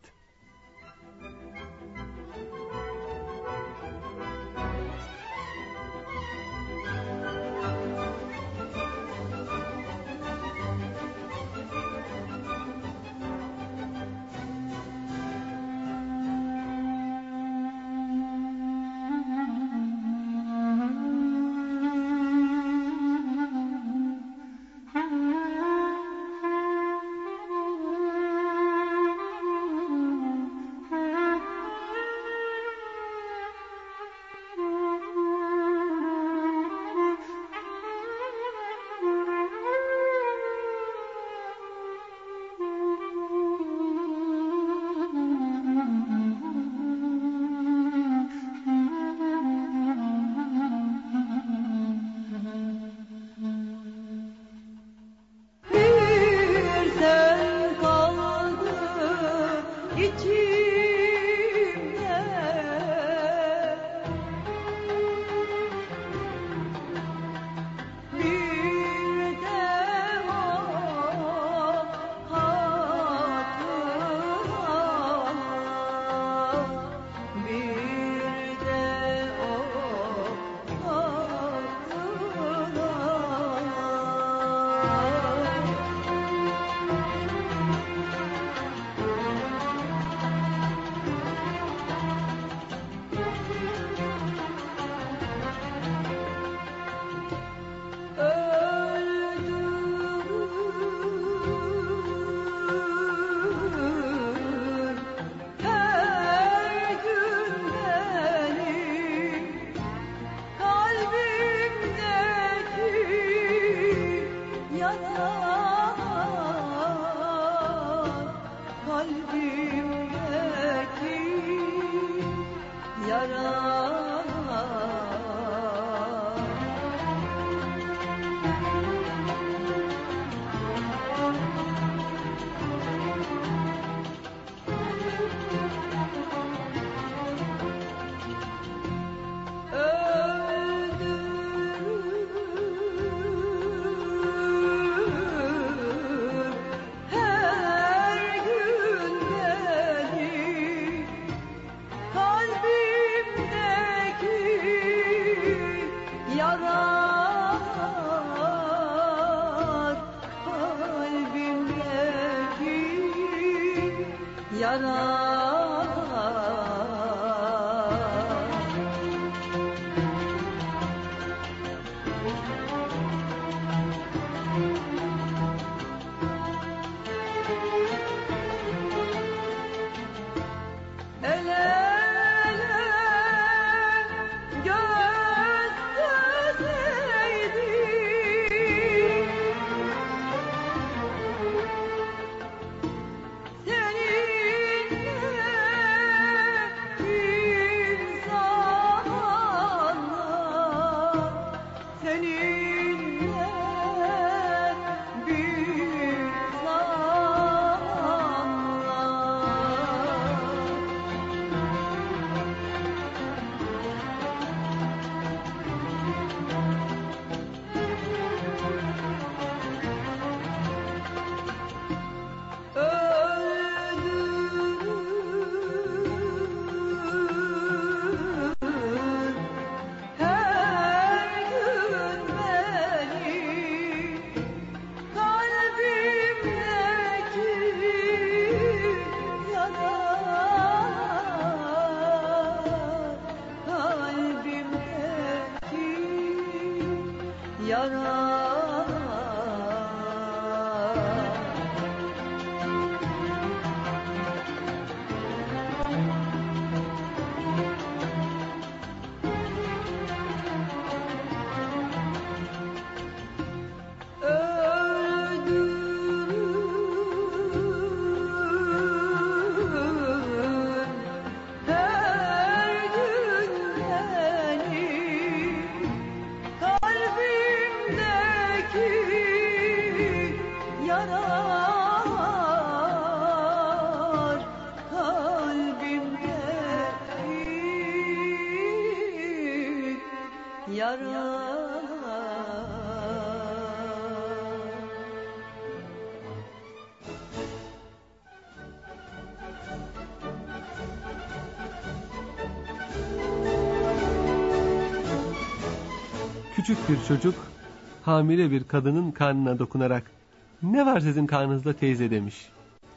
Küçük bir çocuk hamile bir kadının karnına dokunarak "Ne var sizin karnınızda teyze?" demiş.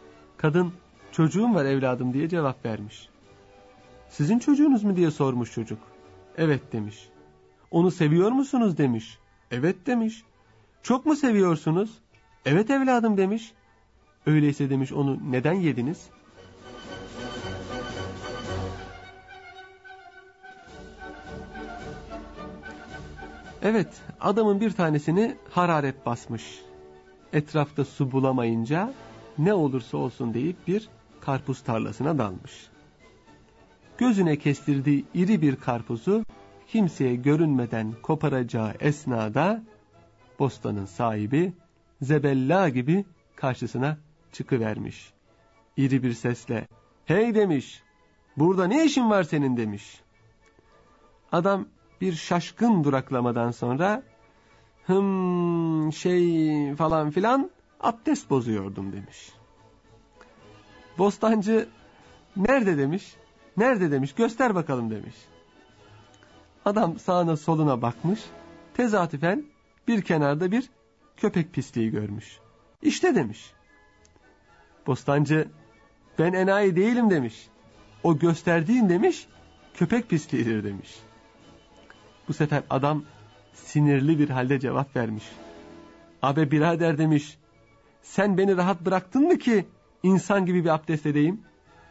Kadın "Çocuğum var evladım" diye cevap vermiş. "Sizin çocuğunuz mu?" diye sormuş çocuk. "Evet" demiş. "Onu seviyor musunuz?" demiş. "Evet" demiş. "Çok mu seviyorsunuz?" "Evet evladım" demiş. "Öyleyse" demiş, "onu neden yediniz?" Evet, adamın bir tanesini hararet basmış. Etrafta su bulamayınca ne olursa olsun deyip bir karpuz tarlasına dalmış. Gözüne kestirdiği iri bir karpuzu kimseye görünmeden koparacağı esnada bostanın sahibi zebella gibi karşısına çıkıvermiş. İri bir sesle "Hey" demiş, "burada ne işin var senin?" demiş. Adam bir şaşkın duraklamadan sonra hım şey falan filan abdest bozuyordum demiş. Bostancı "Nerede?" demiş. "Nerede?" demiş. "Göster bakalım" demiş. Adam sağına soluna bakmış. Tesadüfen bir kenarda bir köpek pisliği görmüş. "İşte" demiş. Bostancı "Ben enayi değilim" demiş. "O gösterdiğin" demiş, "köpek pisliğidir" demiş. Bu sefer adam sinirli bir halde cevap vermiş. "Abi birader" demiş, "sen beni rahat bıraktın mı ki insan gibi bir abdest edeyim?"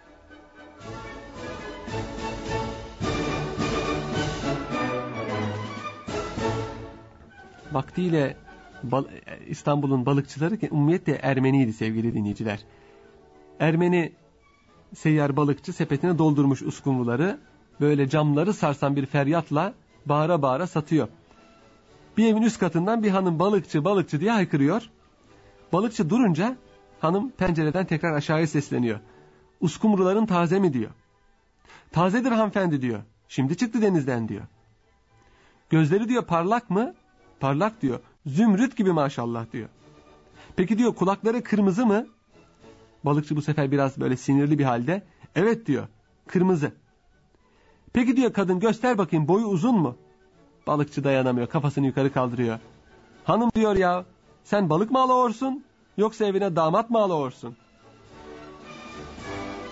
Vaktiyle İstanbul'un balıkçıları umumiyetle Ermeniydi sevgili dinleyiciler. Ermeni seyyar balıkçı sepetine doldurmuş uskumruları, böyle camları sarsan bir feryatla bağıra bağıra satıyor. Bir evin üst katından bir hanım "Balıkçı, balıkçı" diye haykırıyor. Balıkçı durunca hanım pencereden tekrar aşağıya sesleniyor. "Uskumruların taze mi?" diyor. "Tazedir hanımefendi" diyor. "Şimdi çıktı denizden" diyor. "Gözleri" diyor, "parlak mı?" "Parlak" diyor. "Zümrüt gibi maşallah" diyor. "Peki" diyor, "kulakları kırmızı mı?" Balıkçı bu sefer biraz böyle sinirli bir halde "Evet" diyor, "kırmızı." "Peki" diyor kadın, "göster bakayım, boyu uzun mu?" Balıkçı dayanamıyor, kafasını yukarı kaldırıyor. "Hanım" diyor, "ya sen balık mı alıyorsun yoksa evine damat mı alıyorsun?"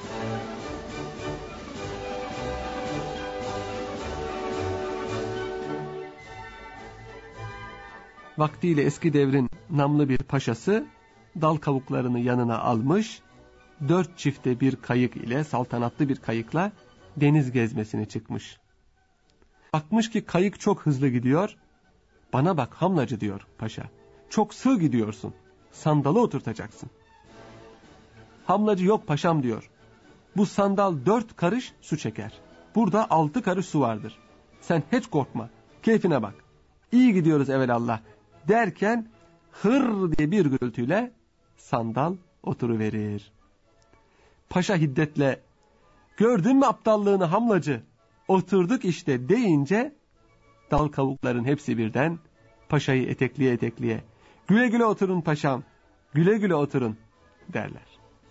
vaktiyle eski devrin namlı bir paşası dal kavuklarını yanına almış, dört çifte bir kayık ile, saltanatlı bir kayıkla deniz gezmesine çıkmış. Bakmış ki kayık çok hızlı gidiyor. Bana bak Hamlacı diyor paşa. Çok sığ gidiyorsun. Sandalı oturtacaksın. Hamlacı yok paşam diyor. Bu sandal dört karış su çeker. Burada altı karış su vardır. Sen hiç korkma. Keyfine bak. İyi gidiyoruz evelallah. Derken hır diye bir gürültüyle sandal oturuverir. Paşa hiddetle gördün mü aptallığını Hamlacı? Oturduk işte deyince dal kavukların hepsi birden paşayı etekliye etekliye güle güle oturun paşam, güle güle oturun derler.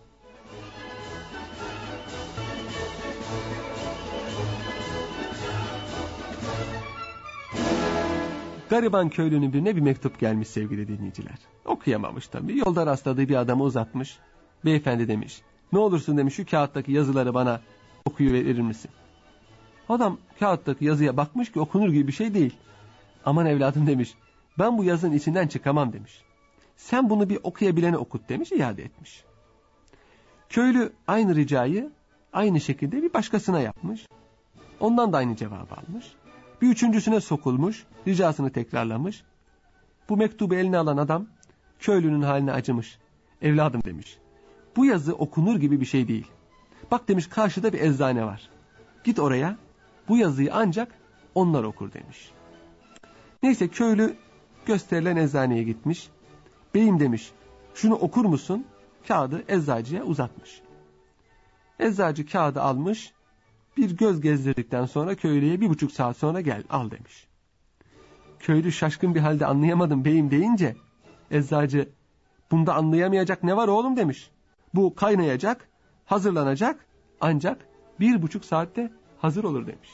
Gariban köylünün birine bir mektup gelmiş sevgili dinleyiciler. Okuyamamış tabii. Yolda rastladığı bir adamı uzatmış. Beyefendi demiş. Ne olursun demiş şu kağıttaki yazıları bana okuyuverir misin? Adam kağıttaki yazıya bakmış ki okunur gibi bir şey değil. Aman evladım demiş. Ben bu yazının içinden çıkamam demiş. Sen bunu bir okuyabilene okut demiş, iade etmiş. Köylü aynı ricayı aynı şekilde bir başkasına yapmış. Ondan da aynı cevabı almış. Bir üçüncüsüne sokulmuş, ricasını tekrarlamış. Bu mektubu eline alan adam köylünün haline acımış. Evladım demiş. Bu yazı okunur gibi bir şey değil. Bak demiş karşıda bir eczane var. Git oraya, bu yazıyı ancak onlar okur demiş. Neyse köylü gösterilen eczaneye gitmiş. Beyim demiş, şunu okur musun? Kağıdı eczacıya uzatmış. Eczacı kağıdı almış, bir göz gezdirdikten sonra köylüye bir buçuk saat sonra gel al demiş. Köylü şaşkın bir halde anlayamadım beyim deyince, eczacı bunda anlayamayacak ne var oğlum demiş. Bu kaynayacak, hazırlanacak ancak bir buçuk saatte hazır olur demiş.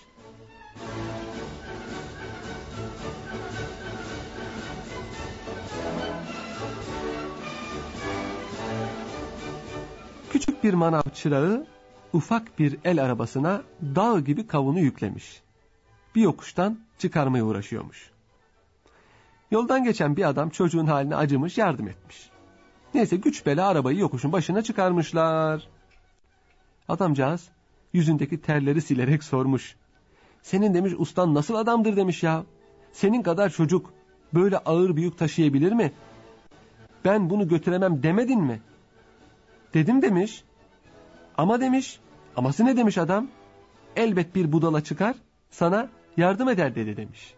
Küçük bir manav çırağı ufak bir el arabasına dağ gibi kavunu yüklemiş. Bir yokuştan çıkarmaya uğraşıyormuş. Yoldan geçen bir adam çocuğun haline acımış, yardım etmiş. Neyse güç bela arabayı yokuşun başına çıkarmışlar. Adamcağız yüzündeki terleri silerek sormuş. Senin demiş ustan nasıl adamdır demiş ya. Senin kadar çocuk böyle ağır bir yük taşıyabilir mi? Ben bunu götüremem demedin mi? Dedim demiş. Ama demiş. Aması ne demiş adam? Elbet bir budala çıkar sana yardım eder dedi demiş.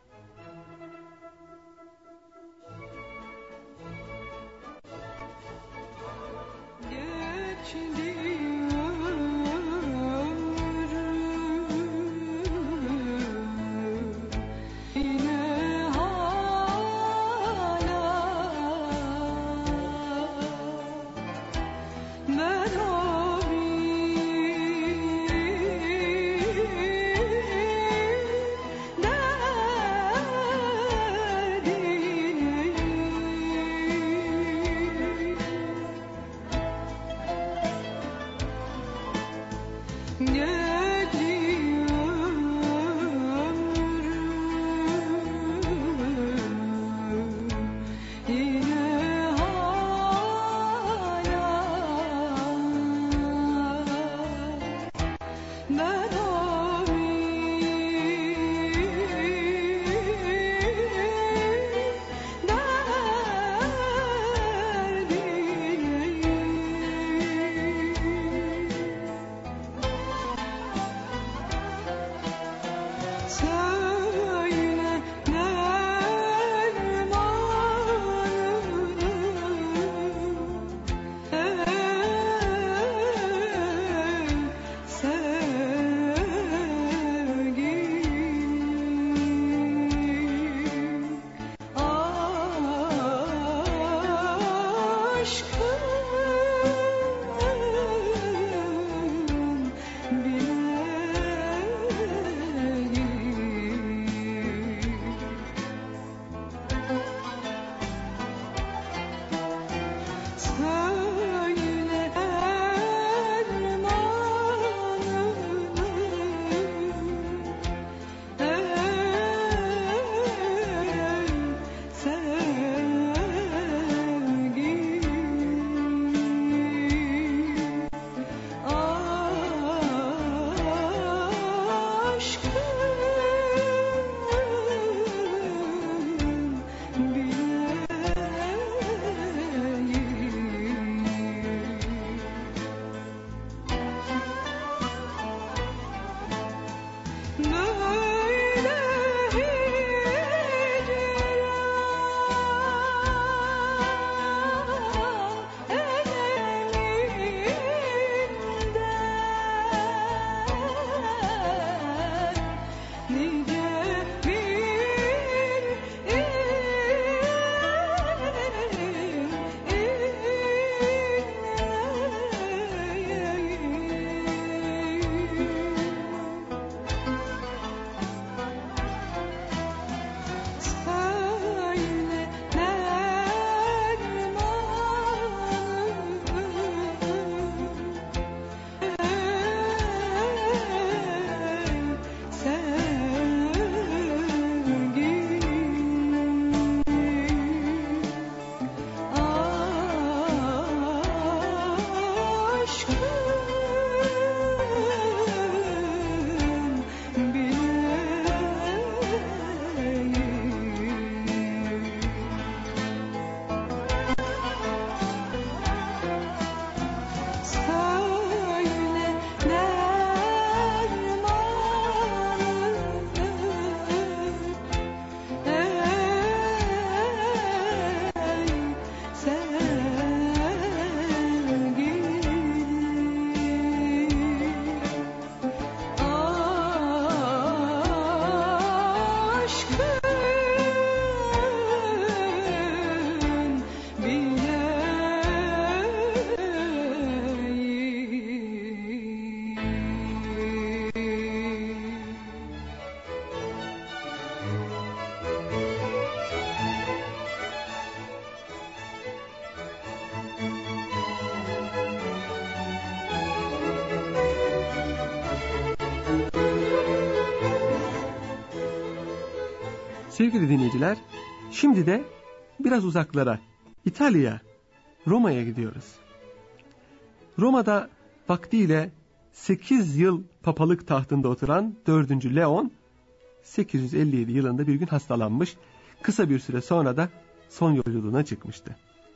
Sevgili dinleyiciler, şimdi de biraz uzaklara, İtalya'ya, Roma'ya gidiyoruz. Roma'da vaktiyle sekiz yıl papalık tahtında oturan dördüncü Leon, sekiz yüz elli yedi yılında bir gün hastalanmış, kısa bir süre sonra da son yolculuğuna çıkmıştı.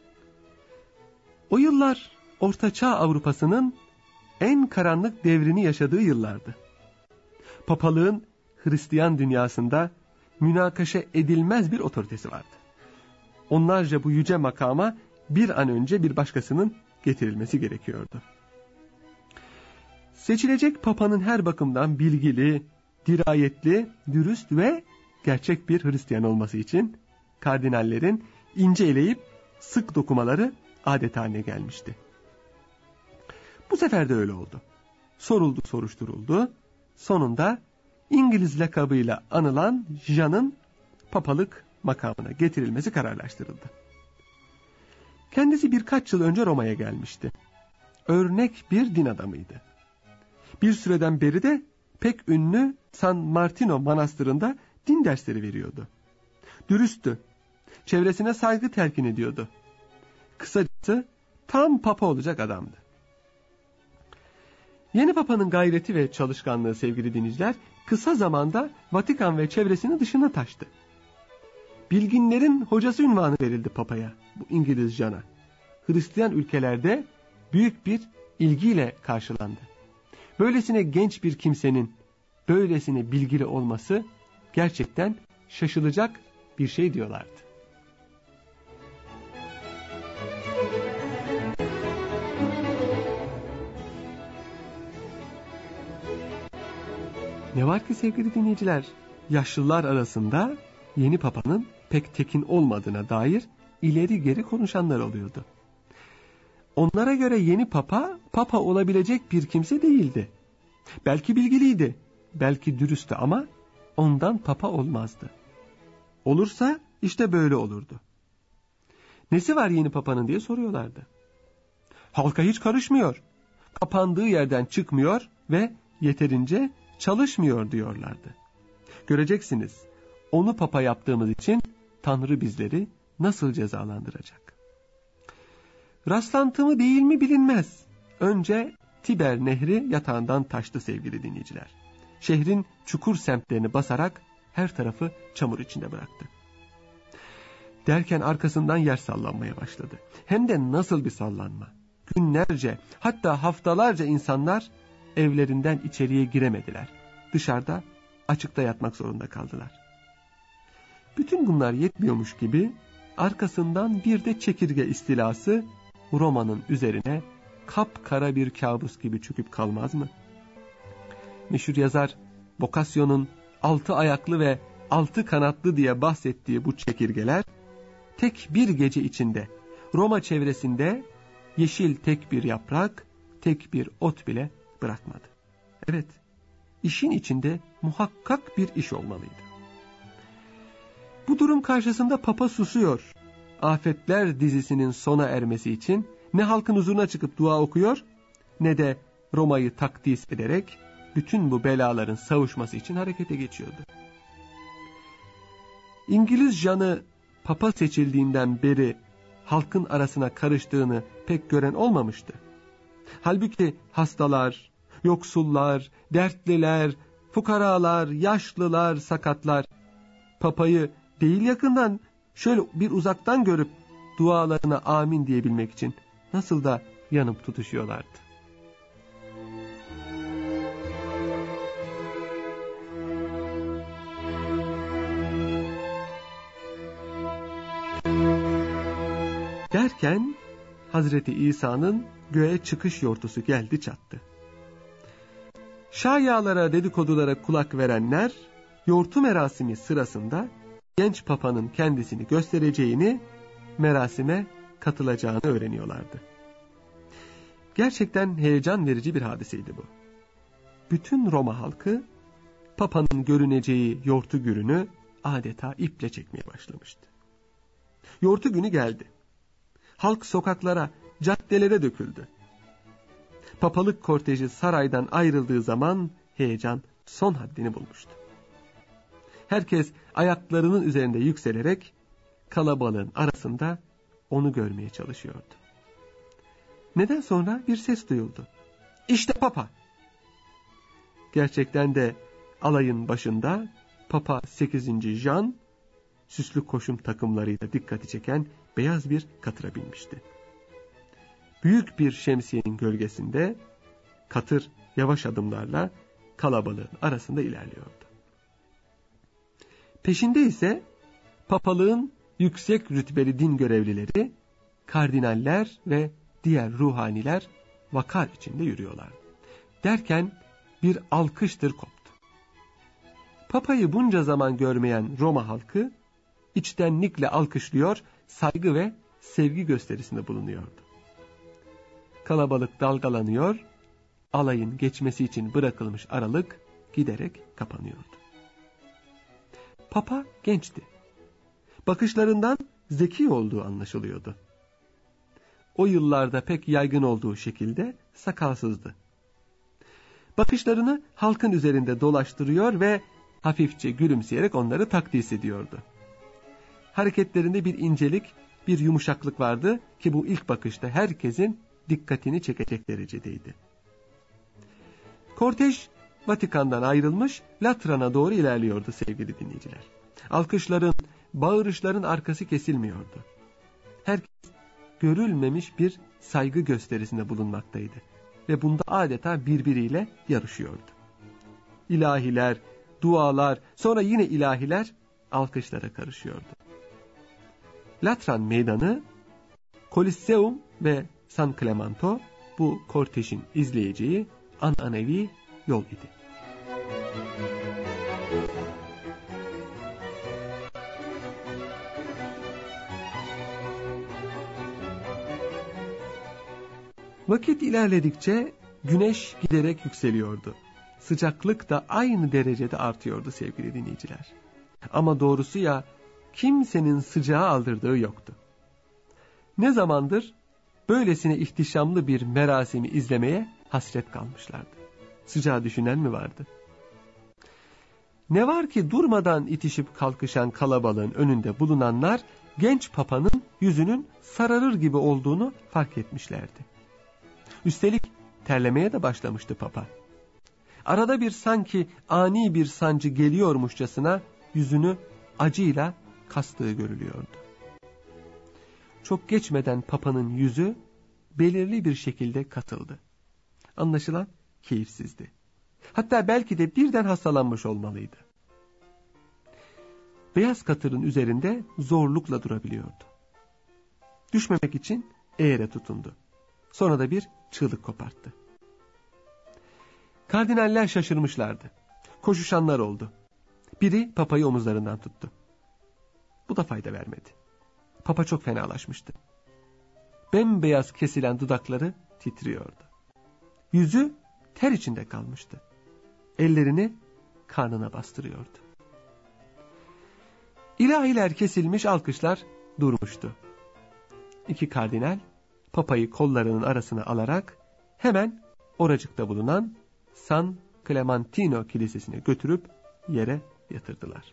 O yıllar Orta Çağ Avrupa'sının en karanlık devrini yaşadığı yıllardı. Papalığın Hristiyan dünyasında münakaşa edilmez bir otoritesi vardı. Onlarca bu yüce makama bir an önce bir başkasının getirilmesi gerekiyordu. Seçilecek papanın her bakımdan bilgili, dirayetli, dürüst ve gerçek bir Hristiyan olması için kardinallerin ince eleyip sık dokumaları adet haline gelmişti. Bu sefer de öyle oldu. Soruldu, soruşturuldu. Sonunda İngiliz lakabıyla anılan Jean'ın papalık makamına getirilmesi kararlaştırıldı. Kendisi birkaç yıl önce Roma'ya gelmişti. Örnek bir din adamıydı. Bir süreden beri de pek ünlü San Martino Manastırı'nda din dersleri veriyordu. Dürüsttü. Çevresine saygı telkin ediyordu. Kısacası tam papa olacak adamdı. Yeni papanın gayreti ve çalışkanlığı sevgili dinleyiciler, kısa zamanda Vatikan ve çevresinin dışına taştı. Bilginlerin hocası unvanı verildi papaya, bu İngiliz Jean'a. Hristiyan ülkelerde büyük bir ilgiyle karşılandı. Böylesine genç bir kimsenin böylesine bilgili olması gerçekten şaşılacak bir şey diyorlardı. Ne var ki sevgili dinleyiciler, yaşlılar arasında yeni papanın pek tekin olmadığına dair ileri geri konuşanlar oluyordu. Onlara göre yeni papa, papa olabilecek bir kimse değildi. Belki bilgiliydi, belki dürüsttü ama ondan papa olmazdı. Olursa işte böyle olurdu. Nesi var yeni papanın diye soruyorlardı. Halka hiç karışmıyor, kapandığı yerden çıkmıyor ve yeterince çalışmıyor diyorlardı. Göreceksiniz, onu papa yaptığımız için Tanrı bizleri nasıl cezalandıracak? Rastlantı mı değil mi bilinmez. Önce Tiber Nehri yatağından taştı sevgili dinleyiciler. Şehrin çukur semtlerini basarak her tarafı çamur içinde bıraktı. Derken arkasından yer sallanmaya başladı. Hem de nasıl bir sallanma. Günlerce, hatta haftalarca insanlar evlerinden içeriye giremediler. Dışarıda, açıkta yatmak zorunda kaldılar. Bütün bunlar yetmiyormuş gibi arkasından bir de çekirge istilası Roma'nın üzerine kapkara bir kabus gibi çöküp kalmaz mı? Meşhur yazar Boccaccio'nun altı ayaklı ve altı kanatlı diye bahsettiği bu çekirgeler tek bir gece içinde Roma çevresinde yeşil tek bir yaprak, tek bir ot bile bırakmadı. Evet, işin içinde muhakkak bir iş olmalıydı. Bu durum karşısında Papa susuyor. Afetler dizisinin sona ermesi için ne halkın huzuruna çıkıp dua okuyor, ne de Roma'yı takdis ederek bütün bu belaların savuşması için harekete geçiyordu. İngiliz Jean'ı Papa seçildiğinden beri halkın arasına karıştığını pek gören olmamıştı. Halbuki hastalar, yoksullar, dertliler, fukaralar, yaşlılar, sakatlar Papa'yı değil yakından şöyle bir uzaktan görüp dualarına amin diyebilmek için nasıl da yanıp tutuşuyorlardı. Derken Hazreti İsa'nın göğe çıkış yortusu geldi çattı. Şayalara, dedikodulara kulak verenler yortu merasimi sırasında genç papanın kendisini göstereceğini, merasime katılacağını öğreniyorlardı. Gerçekten heyecan verici bir hadiseydi bu. Bütün Roma halkı papanın görüneceği yortu gününü adeta iple çekmeye başlamıştı. Yortu günü geldi. Halk sokaklara, caddelere döküldü. Papalık korteji saraydan ayrıldığı zaman heyecan son haddini bulmuştu. Herkes ayaklarının üzerinde yükselerek kalabalığın arasında onu görmeye çalışıyordu. Neden sonra bir ses duyuldu. İşte Papa. Gerçekten de alayın başında Papa sekizinci Jean, süslü koşum takımlarıyla dikkati çeken beyaz bir katıra binmişti. Büyük bir şemsiyenin gölgesinde katır yavaş adımlarla kalabalığın arasında ilerliyordu. Peşinde ise papalığın yüksek rütbeli din görevlileri, kardinaller ve diğer ruhaniler vakar içinde yürüyorlar. Derken bir alkıştır koptu. Papayı bunca zaman görmeyen Roma halkı içtenlikle alkışlıyor, saygı ve sevgi gösterisinde bulunuyordu. Kalabalık dalgalanıyor, alayın geçmesi için bırakılmış aralık giderek kapanıyordu. Papa gençti. Bakışlarından zeki olduğu anlaşılıyordu. O yıllarda pek yaygın olduğu şekilde sakalsızdı. Bakışlarını halkın üzerinde dolaştırıyor ve hafifçe gülümseyerek onları takdis ediyordu. Hareketlerinde bir incelik, bir yumuşaklık vardı ki bu ilk bakışta herkesin dikkatini çekecek derecedeydi. Kortej Vatikan'dan ayrılmış Latran'a doğru ilerliyordu sevgili dinleyiciler. Alkışların, bağırışların arkası kesilmiyordu. Herkes görülmemiş bir saygı gösterisinde bulunmaktaydı ve bunda adeta birbiriyle yarışıyordu. İlahiler, dualar, sonra yine ilahiler alkışlara karışıyordu. Latran meydanı, Kolisseum ve San Clemente bu kortejin izleyeceği ananevi yol idi. Vakit ilerledikçe güneş giderek yükseliyordu. Sıcaklık da aynı derecede artıyordu sevgili dinleyiciler. Ama doğrusu ya kimsenin sıcağı aldırdığı yoktu. Ne zamandır böylesine ihtişamlı bir merasimi izlemeye hasret kalmışlardı. Sıcağı düşünen mi vardı? Ne var ki durmadan itişip kalkışan kalabalığın önünde bulunanlar genç papanın yüzünün sararır gibi olduğunu fark etmişlerdi. Üstelik terlemeye de başlamıştı papa. Arada bir sanki ani bir sancı geliyormuşçasına yüzünü acıyla kastığı görülüyordu. Çok geçmeden papanın yüzü belirli bir şekilde katıldı. Anlaşılan keyifsizdi. Hatta belki de birden hastalanmış olmalıydı. Beyaz katırın üzerinde zorlukla durabiliyordu. Düşmemek için eğere tutundu. Sonra da bir çığlık koparttı. Kardinaller şaşırmışlardı. Koşuşanlar oldu. Biri papayı omuzlarından tuttu. Bu da fayda vermedi. Papa çok fenalaşmıştı. Bembeyaz kesilen dudakları titriyordu. Yüzü ter içinde kalmıştı. Ellerini karnına bastırıyordu. İlahiler kesilmiş, alkışlar durmuştu. İki kardinal papayı kollarının arasına alarak hemen oracıkta bulunan San Clementino Kilisesi'ne götürüp yere yatırdılar.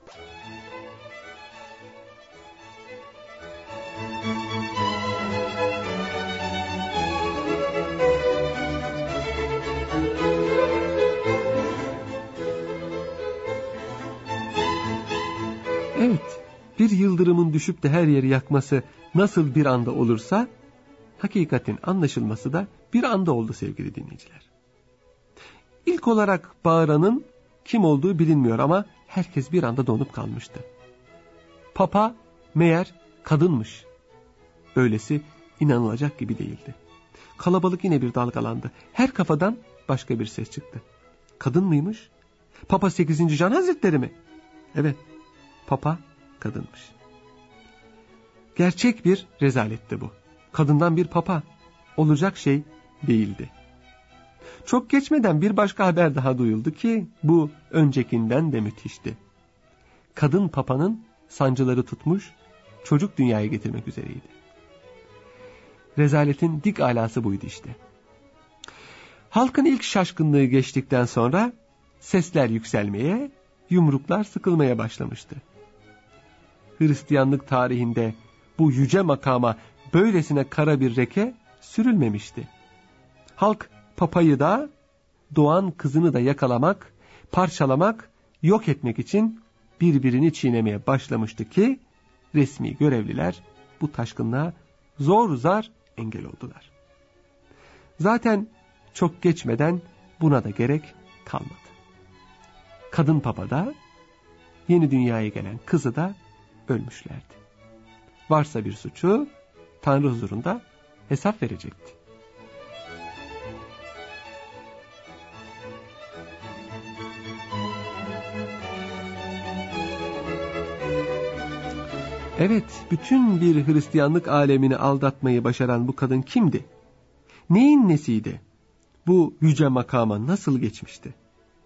Evet, bir yıldırımın düşüp de her yeri yakması nasıl bir anda olursa, hakikatin anlaşılması da bir anda oldu sevgili dinleyiciler. İlk olarak bağıranın kim olduğu bilinmiyor ama herkes bir anda donup kalmıştı. Papa meğer kadınmış. Öylesi inanılacak gibi değildi. Kalabalık yine bir dalgalandı. Her kafadan başka bir ses çıktı. Kadın mıymış? Papa sekizinci Jean Hazretleri mi? Evet, Papa kadınmış. Gerçek bir rezaletti bu. Kadından bir papa. Olacak şey değildi. Çok geçmeden bir başka haber daha duyuldu ki bu öncekinden de müthişti. Kadın papanın sancıları tutmuş, çocuk dünyaya getirmek üzereydi. Rezaletin dik alası buydu işte. Halkın ilk şaşkınlığı geçtikten sonra sesler yükselmeye, yumruklar sıkılmaya başlamıştı. Hristiyanlık tarihinde bu yüce makama böylesine kara bir leke sürülmemişti. Halk papayı da, doğan kızını da yakalamak, parçalamak, yok etmek için birbirini çiğnemeye başlamıştı ki resmi görevliler bu taşkınlığa zor zar engel oldular. Zaten çok geçmeden buna da gerek kalmadı. Kadın papa da, yeni dünyaya gelen kızı da ölmüşlerdi. Varsa bir suçu Tanrı huzurunda hesap verecekti. Evet, bütün bir Hristiyanlık alemini aldatmayı başaran bu kadın kimdi? Neyin nesiydi? Bu yüce makama nasıl geçmişti?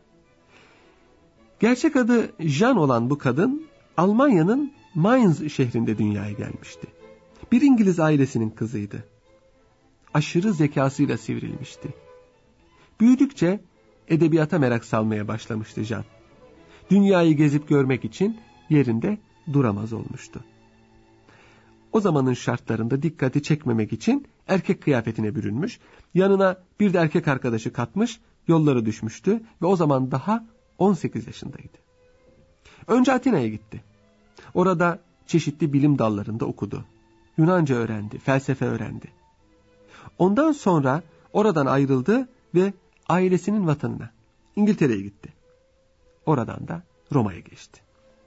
Gerçek adı Jean olan bu kadın, Almanya'nın Mainz şehrinde dünyaya gelmişti. Bir İngiliz ailesinin kızıydı. Aşırı zekasıyla sivrilmişti. Büyüdükçe edebiyata merak salmaya başlamıştı Jean. Dünyayı gezip görmek için yerinde duramaz olmuştu. O zamanın şartlarında dikkati çekmemek için erkek kıyafetine bürünmüş, yanına bir de erkek arkadaşı katmış, yolları düşmüştü ve o zaman daha on sekiz yaşındaydı. Önce Atina'ya gitti. Orada çeşitli bilim dallarında okudu. Yunanca öğrendi, felsefe öğrendi. Ondan sonra oradan ayrıldı ve ailesinin vatanına, İngiltere'ye gitti. Oradan da Roma'ya geçti.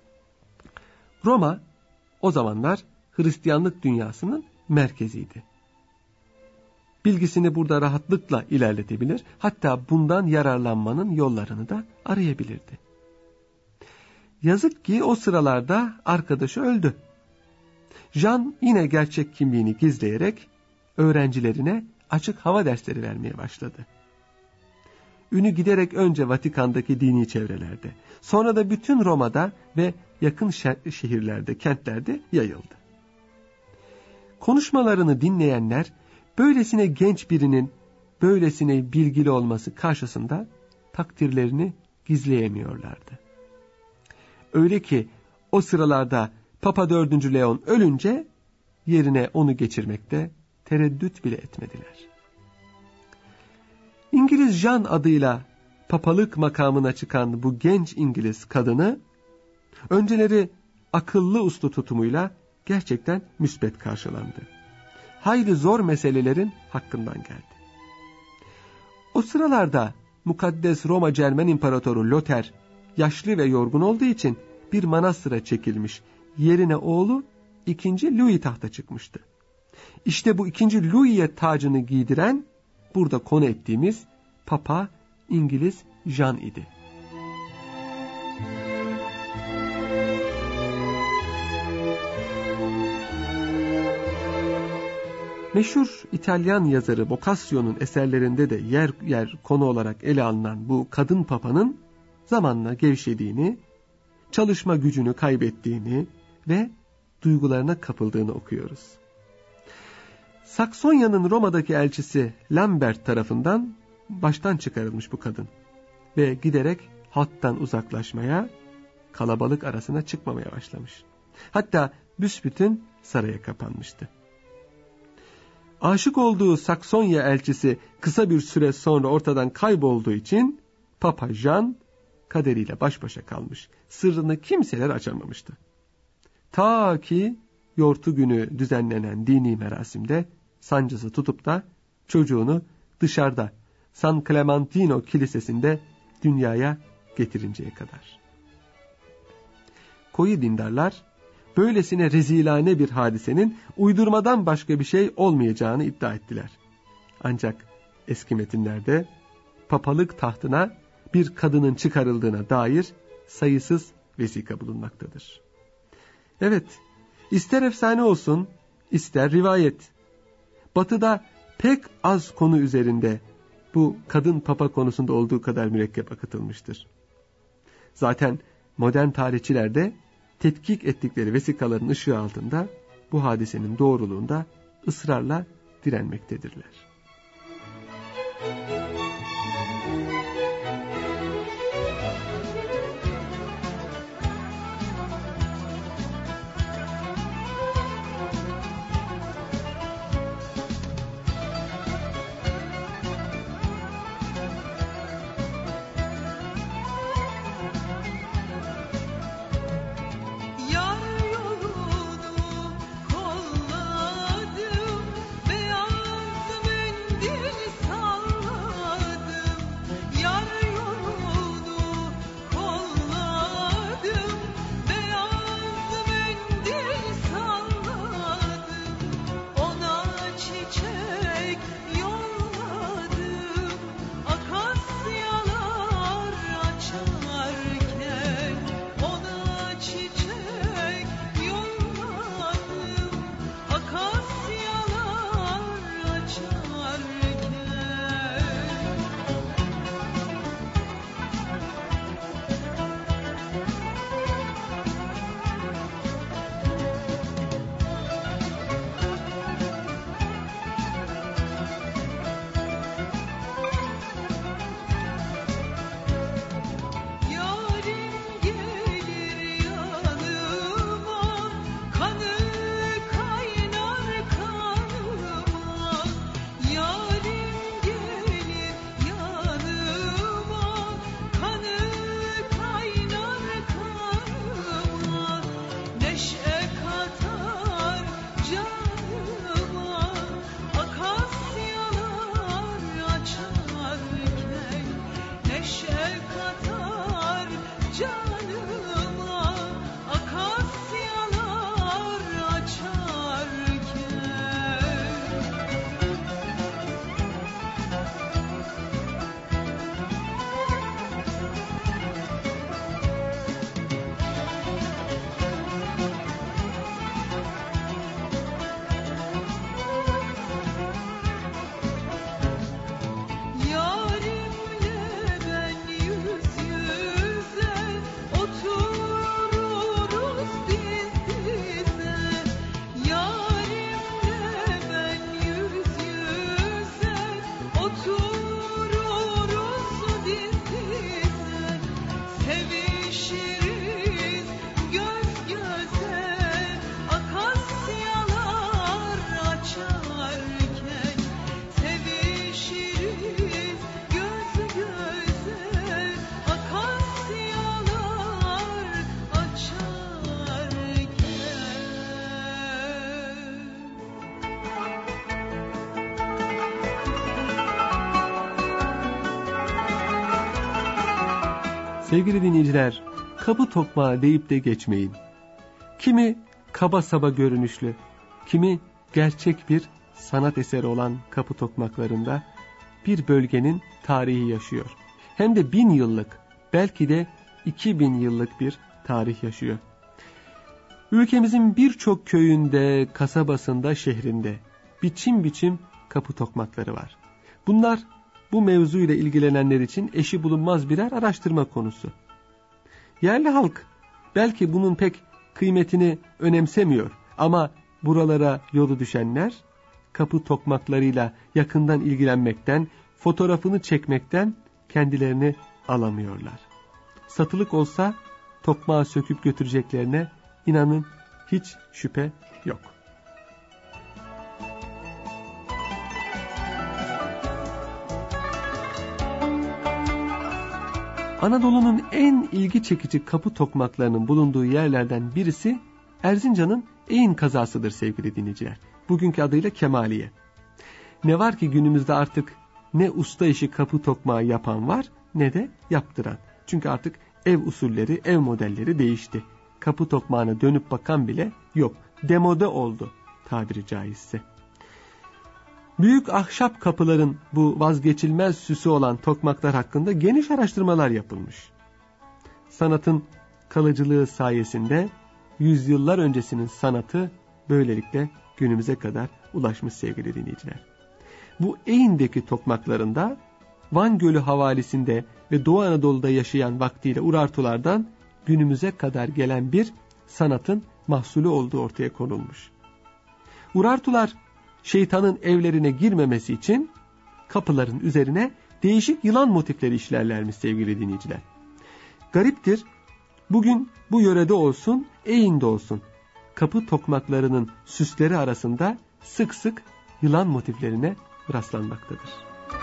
Roma o zamanlar Hristiyanlık dünyasının merkeziydi. Bilgisini burada rahatlıkla ilerletebilir, hatta bundan yararlanmanın yollarını da arayabilirdi. Yazık ki o sıralarda arkadaşı öldü. Jean yine gerçek kimliğini gizleyerek öğrencilerine açık hava dersleri vermeye başladı. Ünü giderek önce Vatikan'daki dini çevrelerde, sonra da bütün Roma'da ve yakın şehirlerde, kentlerde yayıldı. Konuşmalarını dinleyenler, böylesine genç birinin böylesine bilgili olması karşısında takdirlerini gizleyemiyorlardı. Öyle ki o sıralarda Papa dördüncü Leon ölünce yerine onu geçirmekte tereddüt bile etmediler. İngiliz Jean adıyla papalık makamına çıkan bu genç İngiliz kadını önceleri akıllı uslu tutumuyla gerçekten müsbet karşılandı. Hayli zor meselelerin hakkından geldi. O sıralarda mukaddes Roma Cermen İmparatoru Lothar yaşlı ve yorgun olduğu için bir manastıra çekilmiş, yerine oğlu ikinci Louis tahta çıkmıştı. İşte bu ikinci Louis'e tacını giydiren burada konu ettiğimiz Papa İngiliz Jean idi. Meşhur İtalyan yazarı Boccaccio'nun eserlerinde de yer yer konu olarak ele alınan bu kadın papanın zamanla gevşediğini, çalışma gücünü kaybettiğini ve duygularına kapıldığını okuyoruz. Saksonya'nın Roma'daki elçisi Lambert tarafından baştan çıkarılmış bu kadın ve giderek halktan uzaklaşmaya, kalabalık arasına çıkmamaya başlamış. Hatta büsbütün saraya kapanmıştı. Aşık olduğu Saksonya elçisi kısa bir süre sonra ortadan kaybolduğu için Papa Jean kaderiyle baş başa kalmış. Sırrını kimseler açamamıştı. Ta ki yortu günü düzenlenen dini merasimde sancısı tutup da çocuğunu dışarıda San Clementino Kilisesi'nde dünyaya getirinceye kadar. Koyu dindarlar böylesine rezilane bir hadisenin uydurmadan başka bir şey olmayacağını iddia ettiler. Ancak eski metinlerde papalık tahtına bir kadının çıkarıldığına dair sayısız vesika bulunmaktadır. Evet, ister efsane olsun, ister rivayet. Batı'da pek az konu üzerinde bu kadın papa konusunda olduğu kadar mürekkep akıtılmıştır. Zaten modern tarihçiler de tetkik ettikleri vesikaların ışığı altında bu hadisenin doğruluğunda ısrarla direnmektedirler. Sevgili dinleyiciler, kapı tokmağı deyip de geçmeyin. Kimi kaba saba görünüşlü, kimi gerçek bir sanat eseri olan kapı tokmaklarında bir bölgenin tarihi yaşıyor. Hem de bin yıllık, belki de iki bin yıllık bir tarih yaşıyor. Ülkemizin birçok köyünde, kasabasında, şehrinde biçim biçim kapı tokmakları var. Bunlar bu mevzuyla ilgilenenler için eşi bulunmaz birer araştırma konusu. Yerli halk belki bunun pek kıymetini önemsemiyor ama buralara yolu düşenler kapı tokmaklarıyla yakından ilgilenmekten, fotoğrafını çekmekten kendilerini alamıyorlar. Satılık olsa tokmağı söküp götüreceklerine inanın hiç şüphe yok. Anadolu'nun en ilgi çekici kapı tokmaklarının bulunduğu yerlerden birisi Erzincan'ın Eğin kazasıdır sevgili dinleyiciler. Bugünkü adıyla Kemaliye. Ne var ki günümüzde artık ne usta işi kapı tokmağı yapan var ne de yaptıran. Çünkü artık ev usulleri, ev modelleri değişti. Kapı tokmağına dönüp bakan bile yok. Demode oldu tabiri caizse. Büyük ahşap kapıların bu vazgeçilmez süsü olan tokmaklar hakkında geniş araştırmalar yapılmış. Sanatın kalıcılığı sayesinde yüzyıllar öncesinin sanatı böylelikle günümüze kadar ulaşmış sevgili dinleyiciler. Bu Eğin'deki tokmaklarında Van Gölü havalisinde ve Doğu Anadolu'da yaşayan vaktiyle Urartulardan günümüze kadar gelen bir sanatın mahsulü olduğu ortaya konulmuş. Urartular şeytanın evlerine girmemesi için kapıların üzerine değişik yılan motifleri işlerlermiş sevgili dinleyiciler. Gariptir, bugün bu yörede olsun, Eğin'de olsun kapı tokmaklarının süsleri arasında sık sık yılan motiflerine rastlanmaktadır.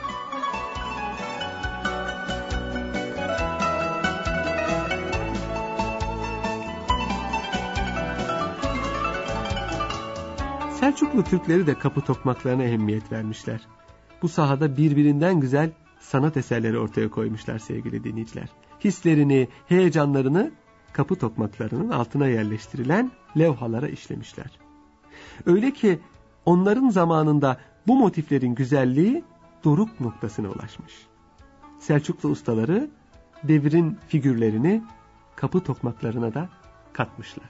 Selçuklu Türkleri de kapı tokmaklarına ehemmiyet vermişler. Bu sahada birbirinden güzel sanat eserleri ortaya koymuşlar sevgili dinleyiciler. Hislerini, heyecanlarını kapı tokmaklarının altına yerleştirilen levhalara işlemişler. Öyle ki onların zamanında bu motiflerin güzelliği doruk noktasına ulaşmış. Selçuklu ustaları devrin figürlerini kapı tokmaklarına da katmışlar.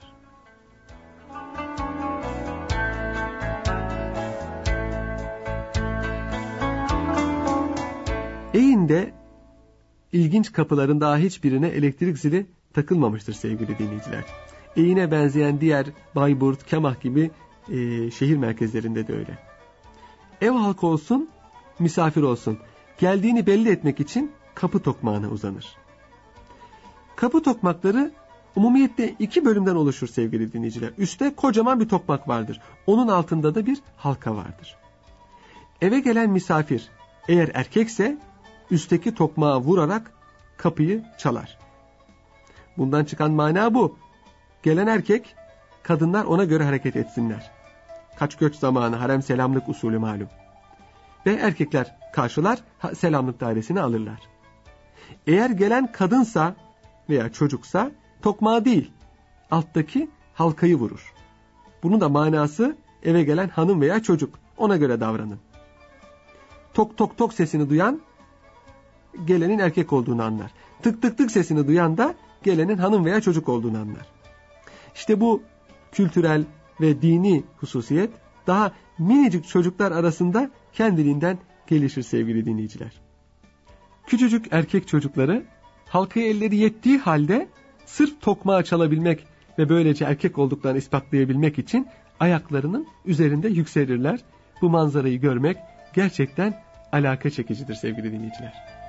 Eğin'de ilginç kapıların daha hiçbirine elektrik zili takılmamıştır sevgili dinleyiciler. Eğin'e benzeyen diğer Bayburt, Kemah gibi e, şehir merkezlerinde de öyle. Ev halkı olsun, misafir olsun, geldiğini belli etmek için kapı tokmağına uzanır. Kapı tokmakları umumiyette iki bölümden oluşur sevgili dinleyiciler. Üstte kocaman bir tokmak vardır. Onun altında da bir halka vardır. Eve gelen misafir eğer erkekse üstteki tokmağı vurarak kapıyı çalar. Bundan çıkan mana bu. Gelen erkek, kadınlar ona göre hareket etsinler. Kaç göç zamanı harem selamlık usulü malum. Ve erkekler karşılar, selamlık dairesini alırlar. Eğer gelen kadınsa veya çocuksa tokmağı değil, alttaki halkayı vurur. Bunun da manası eve gelen hanım veya çocuk, ona göre davranın. Tok tok tok sesini duyan gelenin erkek olduğunu anlar. Tık tık tık sesini duyan da gelenin hanım veya çocuk olduğunu anlar. İşte bu kültürel ve dini hususiyet daha minicik çocuklar arasında kendiliğinden gelişir sevgili dinleyiciler. Küçücük erkek çocukları halkaya elleri yettiği halde sırf tokmağı çalabilmek ve böylece erkek olduklarını ispatlayabilmek için ayaklarının üzerinde yükselirler. Bu manzarayı görmek gerçekten alaka çekicidir sevgili dinleyiciler.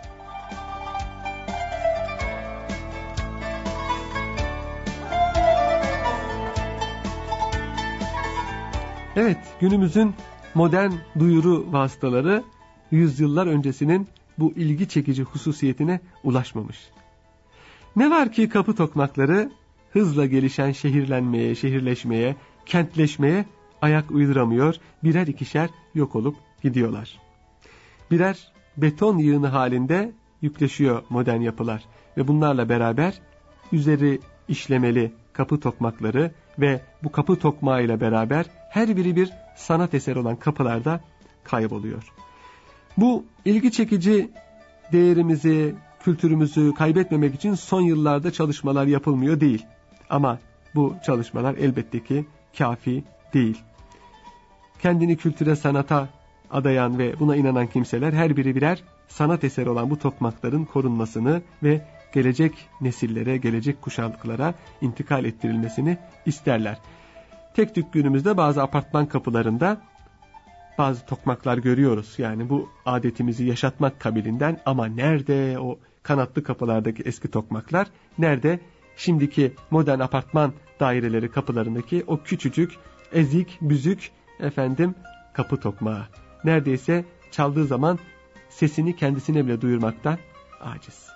Evet, günümüzün modern duyuru vasıtaları yüzyıllar öncesinin bu ilgi çekici hususiyetine ulaşmamış. Ne var ki kapı tokmakları hızla gelişen şehirlenmeye, şehirleşmeye, kentleşmeye ayak uyduramıyor, birer ikişer yok olup gidiyorlar. Birer beton yığını halinde yükleşiyor modern yapılar. ve bunlarla beraber üzeri işlemeli kapı tokmakları ve bu kapı tokmağı ile beraber her biri bir sanat eseri olan kapılarda kayboluyor. Bu ilgi çekici değerimizi, kültürümüzü kaybetmemek için son yıllarda çalışmalar yapılmıyor değil. Ama bu çalışmalar elbette ki kafi değil. Kendini kültüre, sanata adayan ve buna inanan kimseler her biri birer sanat eseri olan bu tokmakların korunmasını ve gelecek nesillere, gelecek kuşaklara intikal ettirilmesini isterler. Tek tük günümüzde bazı apartman kapılarında bazı tokmaklar görüyoruz. Yani bu adetimizi yaşatmak kabilinden, ama nerede o kanatlı kapılardaki eski tokmaklar, nerede şimdiki modern apartman daireleri kapılarındaki o küçücük, ezik, büzük efendim kapı tokmağı. Neredeyse çaldığı zaman sesini kendisine bile duyurmaktan aciz.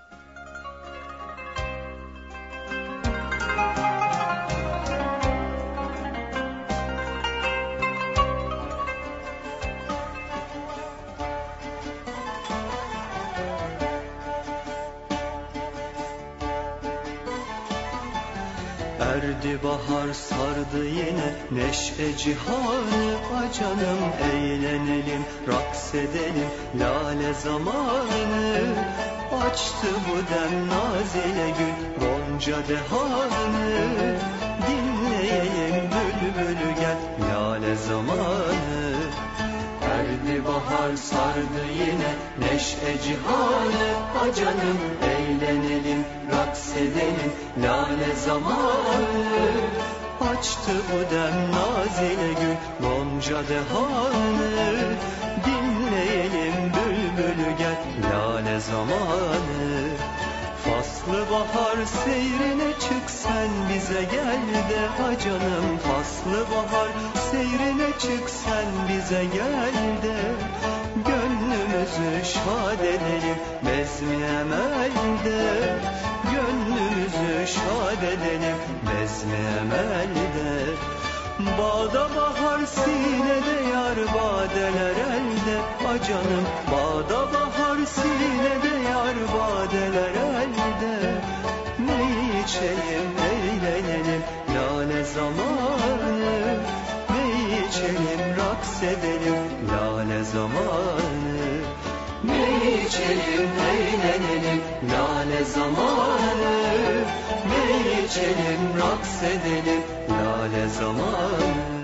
Erdi bahar sardı yine neşe cihanı, acanım eğlenelim, raks edelim lale zamanı. Açtı bu dem nazile gül gonca dehanı, dinleyelim bülbülü gel lale zamanı. Erdi bahar sardı yine neşe cihanı, acanım eğlenelim, raks edelim lale zamanı. Açtı bu dem nazile gül gonca dehanı, dinleyelim bülbülü gel lale zamanı. Faslı bahar seyrine çık sen bize gel de acanım, faslı bahar seyrine çık sen bize gel de, gönlümüzü şad edelim bezmi emelde, gönlümüzü şad edelim bezmi emelde. Bağda bahar sinede yar badeler elde, acanım bağda bahar sinede yar badeler elde. Ne içelim eğlenelim lale zamanı, ne içelim raks edelim lale zamanı. Ne içelim eğlenelim lale zamanı, ne içelim raks edelim lale zamanı.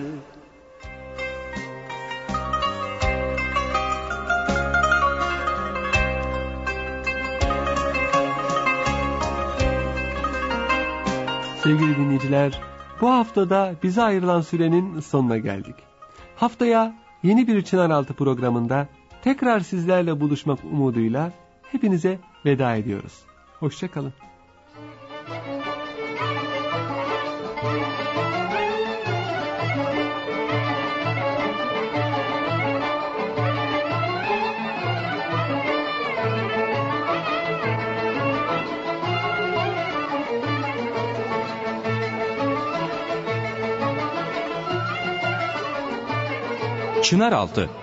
Sevgili dinleyiciler, bu haftada bize ayrılan sürenin sonuna geldik. Haftaya yeni bir Çınaraltı programında tekrar sizlerle buluşmak umuduyla hepinize veda ediyoruz. Hoşça kalın. Çınaraltı